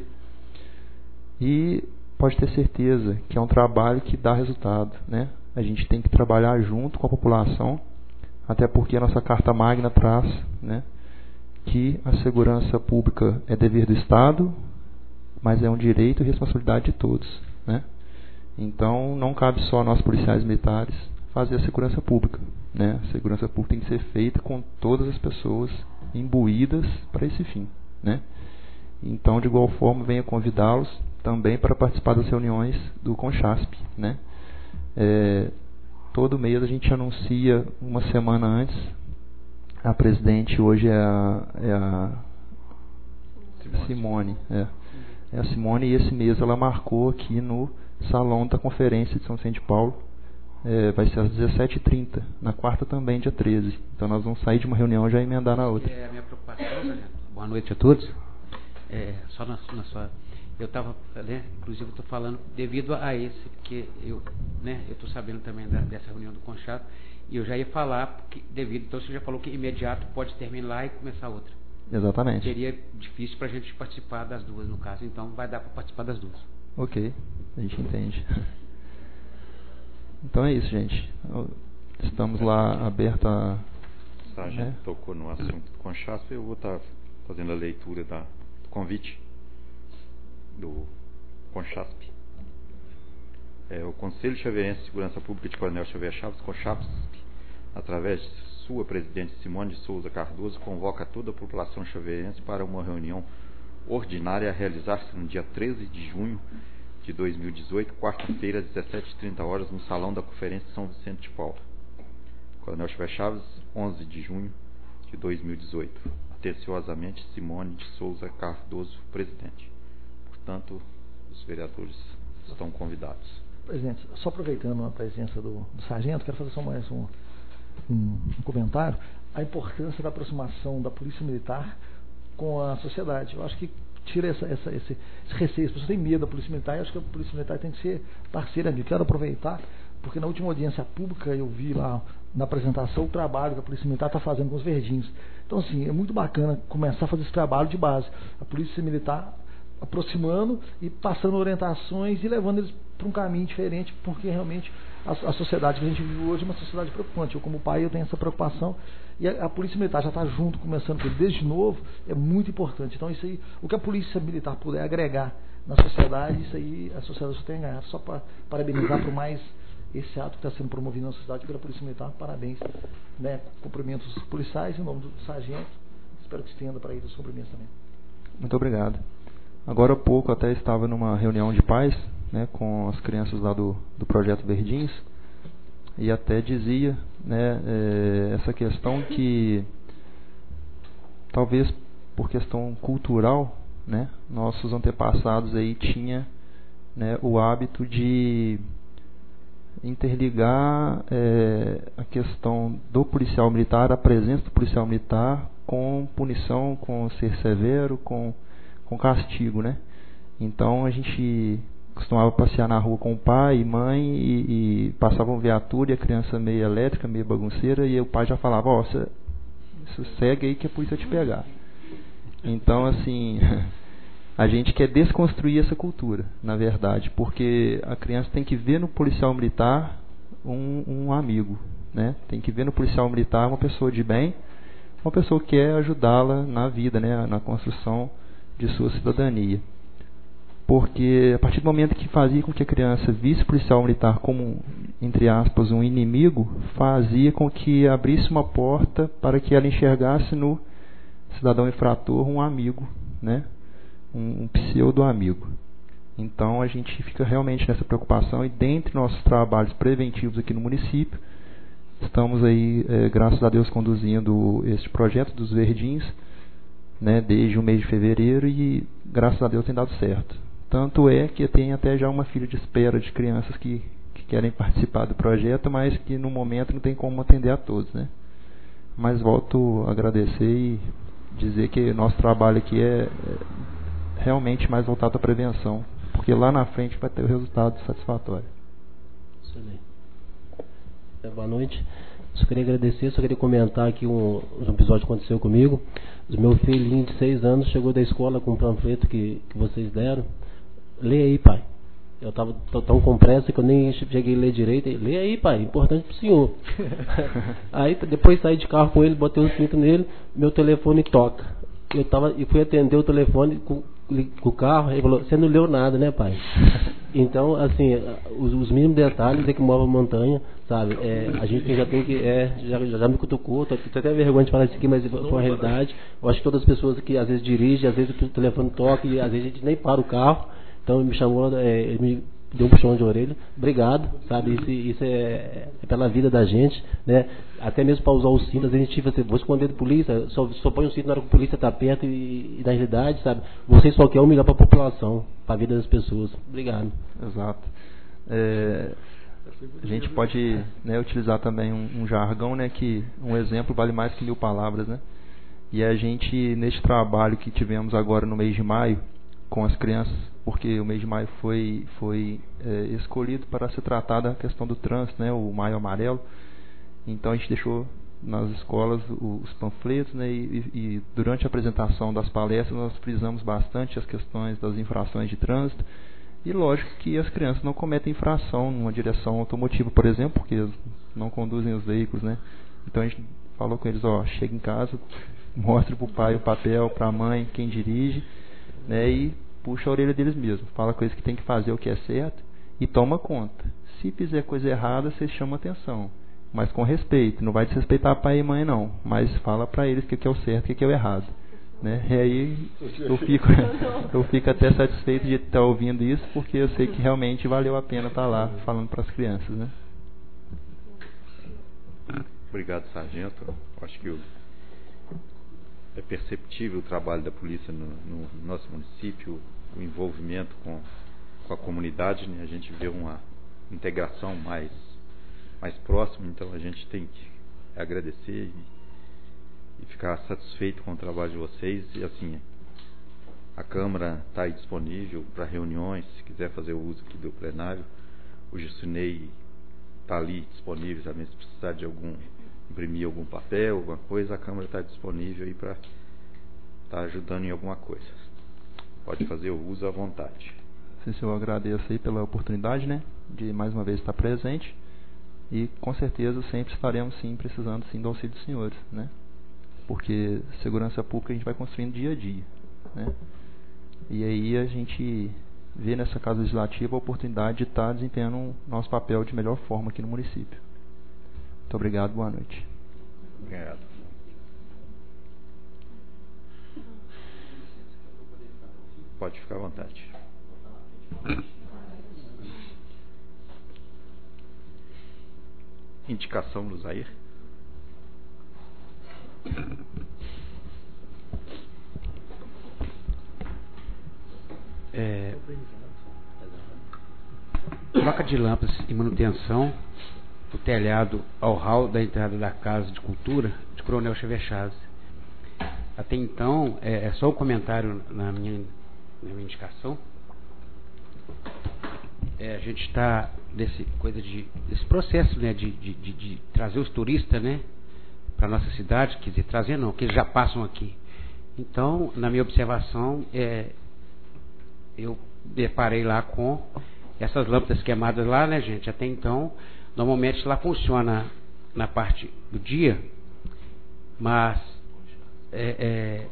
e pode ter certeza que é um trabalho que dá resultado, né? A gente tem que trabalhar junto com a população, até porque a nossa Carta Magna traz, né, que a segurança pública é dever do Estado, mas é um direito e responsabilidade de todos, né? Então não cabe só a nós policiais militares fazer a segurança pública, né? A segurança pública tem que ser feita com todas as pessoas imbuídas para esse fim, né? Então, de igual forma, venho convidá-los também para participar das reuniões do CONCHASP, né? É, todo mês a gente anuncia uma semana antes. A presidente hoje é a, é a Simone, é, é a Simone, e esse mês ela marcou aqui no salão da Conferência de São Vicente de Paulo. É, vai ser às dezessete e trinta, na quarta também, dia treze. Então nós vamos sair de uma reunião e já emendar na outra. É a minha preocupação, Sargento. Boa noite a todos. É, só na, na sua... Eu estava, né, inclusive estou falando devido a esse, porque eu né, eu estou sabendo também da, dessa reunião do Conchato, e eu já ia falar, porque devido, então você já falou que imediato pode terminar e começar outra. Exatamente. Seria difícil para a gente participar das duas, no caso, então vai dar para participar das duas. Ok, a gente entende. Então é isso, gente. Estamos lá abertos a... A gente né? tocou no assunto do Conchaspe, eu vou estar fazendo a leitura da, do convite do Conchaspe. É, o Conselho Chaveirense de Segurança Pública de Coronel Xavier Chaves, Conchaspe, através de sua presidente Simone de Souza Cardoso, convoca toda a população chaveirense para uma reunião ordinária a realizar-se no dia treze de junho de dois mil e dezoito, quarta-feira, às dezessete e trinta horas, no Salão da Conferência de São Vicente de Paulo. Coronel Xavier Chaves, onze de junho de dois mil e dezoito. Atenciosamente, Simone de Souza Cardoso, presidente. Portanto, os vereadores estão convidados. Presidente, só aproveitando a presença do, do sargento, quero fazer só mais um, um, um comentário. A importância da aproximação da Polícia Militar com a sociedade. Eu acho que tira essa, essa, esse, esse receio. As pessoas têm medo da Polícia Militar, e eu acho que a Polícia Militar tem que ser parceira ali. Quero aproveitar, porque na última audiência pública eu vi lá na apresentação o trabalho que a Polícia Militar está fazendo com os verdinhos. Então, assim, é muito bacana começar a fazer esse trabalho de base. A Polícia Militar aproximando e passando orientações e levando eles para um caminho diferente, porque realmente a, a sociedade que a gente vive hoje é uma sociedade preocupante. Eu, como pai, eu tenho essa preocupação, e a, a Polícia Militar já está junto, começando desde novo, é muito importante. Então, isso aí, o que a Polícia Militar puder agregar na sociedade, isso aí a sociedade só tem a ganhar. Só para parabenizar por mais esse ato que está sendo promovido na sociedade pela Polícia Militar, parabéns, né? Cumprimentos policiais em nome do sargento, espero que estenda para eles os cumprimentos também. Muito obrigado. Agora há pouco até estava numa reunião de paz, né, com as crianças lá do, do Projeto Verdins, e até dizia, né, é, essa questão que talvez por questão cultural, né, nossos antepassados aí tinham, né, o hábito de interligar é, a questão do policial militar, a presença do policial militar com punição, com ser severo, com com castigo, né? Então a gente costumava passear na rua com o pai e mãe e, e passavam viatura e a criança meio elétrica, meio bagunceira, e o pai já falava, ó, oh, você segue aí que a polícia vai te pegar. Então, assim, a gente quer desconstruir essa cultura, na verdade, porque a criança tem que ver no policial militar um, um amigo, né? Tem que ver no policial militar uma pessoa de bem, uma pessoa que quer ajudá-la na vida, né? Na construção de sua cidadania. Porque a partir do momento que fazia com que a criança visse o policial militar como, entre aspas, um inimigo, fazia com que abrisse uma porta para que ela enxergasse no cidadão infrator um amigo, né? um, um pseudo-amigo. Então a gente fica realmente nessa preocupação, e dentre nossos trabalhos preventivos aqui no município, estamos aí, é, graças a Deus, conduzindo este projeto dos verdinhos, né, desde o mês de fevereiro, e graças a Deus tem dado certo. Tanto é que tem até já uma fila de espera de crianças que, que querem participar do projeto, mas que no momento não tem como atender a todos, né? Mas volto a agradecer e dizer que nosso trabalho aqui é, é realmente mais voltado à prevenção, porque lá na frente vai ter o resultado satisfatório. Excelente. É, boa noite. Só queria agradecer, só queria comentar aqui um, um episódio que aconteceu comigo. O meu filhinho de seis anos chegou da escola com um panfleto que, que vocês deram. Lê aí, pai. Eu estava tão com pressa que eu nem cheguei a ler direito. Lê aí, pai, importante pro senhor. Aí depois saí de carro com ele, botei um cinto nele, meu telefone toca. Eu tava, e fui atender o telefone com, com o carro, ele falou, você não leu nada, né, pai? Então, assim, os, os mínimos detalhes é que move a montanha, sabe? É, a gente já tem que, é, já, já me cutucou, tô, tô até vergonha de falar isso aqui, mas foi uma realidade. Eu acho que todas as pessoas que às vezes dirigem, às vezes o telefone toca e às vezes a gente nem para o carro. Então ele me chamou, é, ele me deu um puxão de orelha. Obrigado, sabe? Isso, isso é, é pela vida da gente, né? Até mesmo para usar o cinto, às vezes a gente assim, vou esconder de polícia, só, só põe o cinto na hora que a polícia está perto e, e na realidade, sabe? Você só quer o melhor para a população, para a vida das pessoas. Obrigado. Exato. É, a gente pode, né, utilizar também um, um jargão, né, que um exemplo vale mais que mil palavras, né? E a gente, neste trabalho que tivemos agora no mês de maio, com as crianças, porque o mês de maio foi, foi é, escolhido para se tratar da questão do trânsito, né, o Maio Amarelo. Então a gente deixou nas escolas os panfletos, né, e, e durante a apresentação das palestras nós frisamos bastante as questões das infrações de trânsito. E lógico que as crianças não cometem infração numa direção automotiva, por exemplo, porque eles não conduzem os veículos, né? Então a gente falou com eles, ó, chega em casa, mostre para o pai o papel, para a mãe, quem dirige, né, e puxa a orelha deles mesmo. Fala com eles que tem que fazer o que é certo e toma conta. Se fizer coisa errada, você chama atenção, mas com respeito. Não vai desrespeitar pai e mãe, não, mas fala para eles o que é o certo e o que é o errado. Né? E aí eu fico, eu fico até satisfeito de estar ouvindo isso, porque eu sei que realmente valeu a pena estar lá falando para as crianças, né? Obrigado, sargento. Acho que o, é perceptível o trabalho da polícia no, no nosso município, o envolvimento com, com a comunidade, né? A gente vê uma integração mais, mais próxima, então a gente tem que agradecer e e ficar satisfeito com o trabalho de vocês. E assim, a Câmara está aí disponível para reuniões, se quiser fazer o uso aqui do plenário. O Justinei está ali disponível também, se precisar de algum, imprimir algum papel, alguma coisa, a Câmara está disponível aí para estar tá ajudando em alguma coisa. Pode fazer o uso à vontade. Sim, senhor, eu agradeço aí pela oportunidade, né, de mais uma vez estar presente, e com certeza sempre estaremos sim precisando sim do auxílio dos senhores, né? Porque segurança pública a gente vai construindo dia a dia, né? E aí a gente vê nessa Casa Legislativa a oportunidade de estar desempenhando o nosso papel de melhor forma aqui no município. Muito obrigado, boa noite. Obrigado. Pode ficar à vontade. Indicação do Zair. É, troca de lâmpadas e manutenção do telhado ao hall da entrada da Casa de Cultura de Coronel Xavier Chaves. Até então, é, é só um comentário na minha, na minha indicação. É, a gente está nesse coisa de desse processo, né, de, de, de, de trazer os turistas, né, para nossa cidade, quer dizer, trazer não, que eles já passam aqui. Então, na minha observação, é, eu deparei lá com essas lâmpadas queimadas lá, né, gente? Até então, normalmente lá funciona na parte do dia, mas é, é,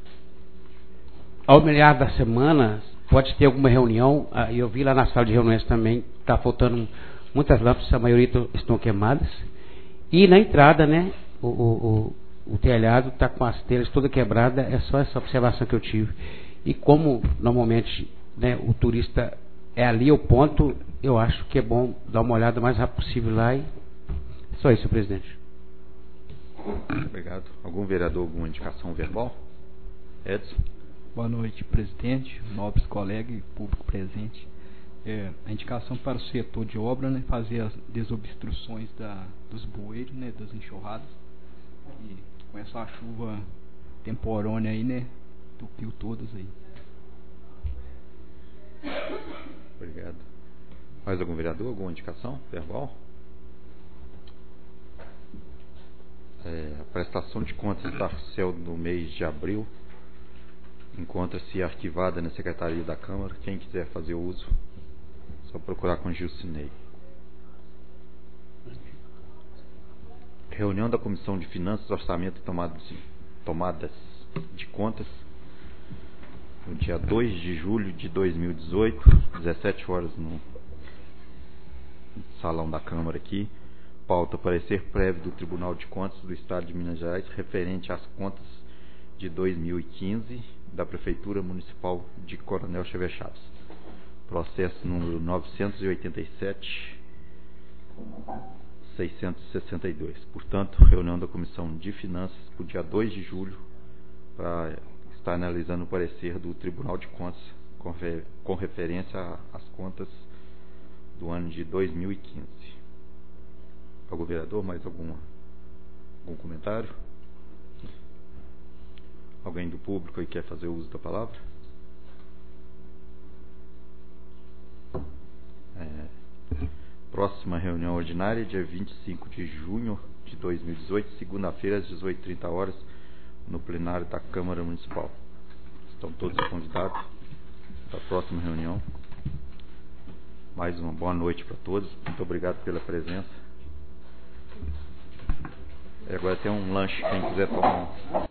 ao melhor das semanas pode ter alguma reunião. E eu vi lá na sala de reuniões também, está faltando muitas lâmpadas, a maioria estão queimadas. E na entrada, né, o, o, o, o telhado está com as telhas toda quebrada. É só essa observação que eu tive. E como normalmente, né, o turista é ali o ponto, eu acho que é bom dar uma olhada o mais rápido possível lá. E só isso, presidente. Obrigado. Algum vereador, alguma indicação verbal? Edson. Boa noite, presidente, nobres colegas e público presente. É, a indicação para o setor de obra, né, fazer as desobstruções da, dos bueiros, né, das enxurradas. E com essa chuva temporânea aí, né, tupiu todas aí. Obrigado. Mais algum vereador, alguma indicação verbal? É, a prestação de contas da Arcel no mês de abril encontra-se arquivada na Secretaria da Câmara. Quem quiser fazer uso, só procurar com Gilcinei. Reunião da Comissão de Finanças, Orçamento e Tomadas de, tomadas de Contas, no dia dois de julho de dois mil e dezoito, dezessete horas, no Salão da Câmara aqui. Pauta: parecer prévio do Tribunal de Contas do Estado de Minas Gerais referente às contas de dois mil e quinze da Prefeitura Municipal de Coronel Xavier Chaves. processo número novecentos e oitenta e sete, seiscentos e sessenta e dois. Portanto, reunião da Comissão de Finanças para o dia dois de julho, para estar analisando o parecer do Tribunal de Contas com, com referência às contas do ano de dois mil e quinze. Algum vereador, mais alguma, algum comentário? Alguém do público aí quer fazer uso da palavra? É, próxima reunião ordinária, dia vinte e cinco de junho de dois mil e dezoito, segunda-feira, às dezoito e trinta horas, no plenário da Câmara Municipal. Estão todos convidados para a próxima reunião. Mais uma boa noite para todos. Muito obrigado pela presença. E agora tem um lanche, quem quiser tomar.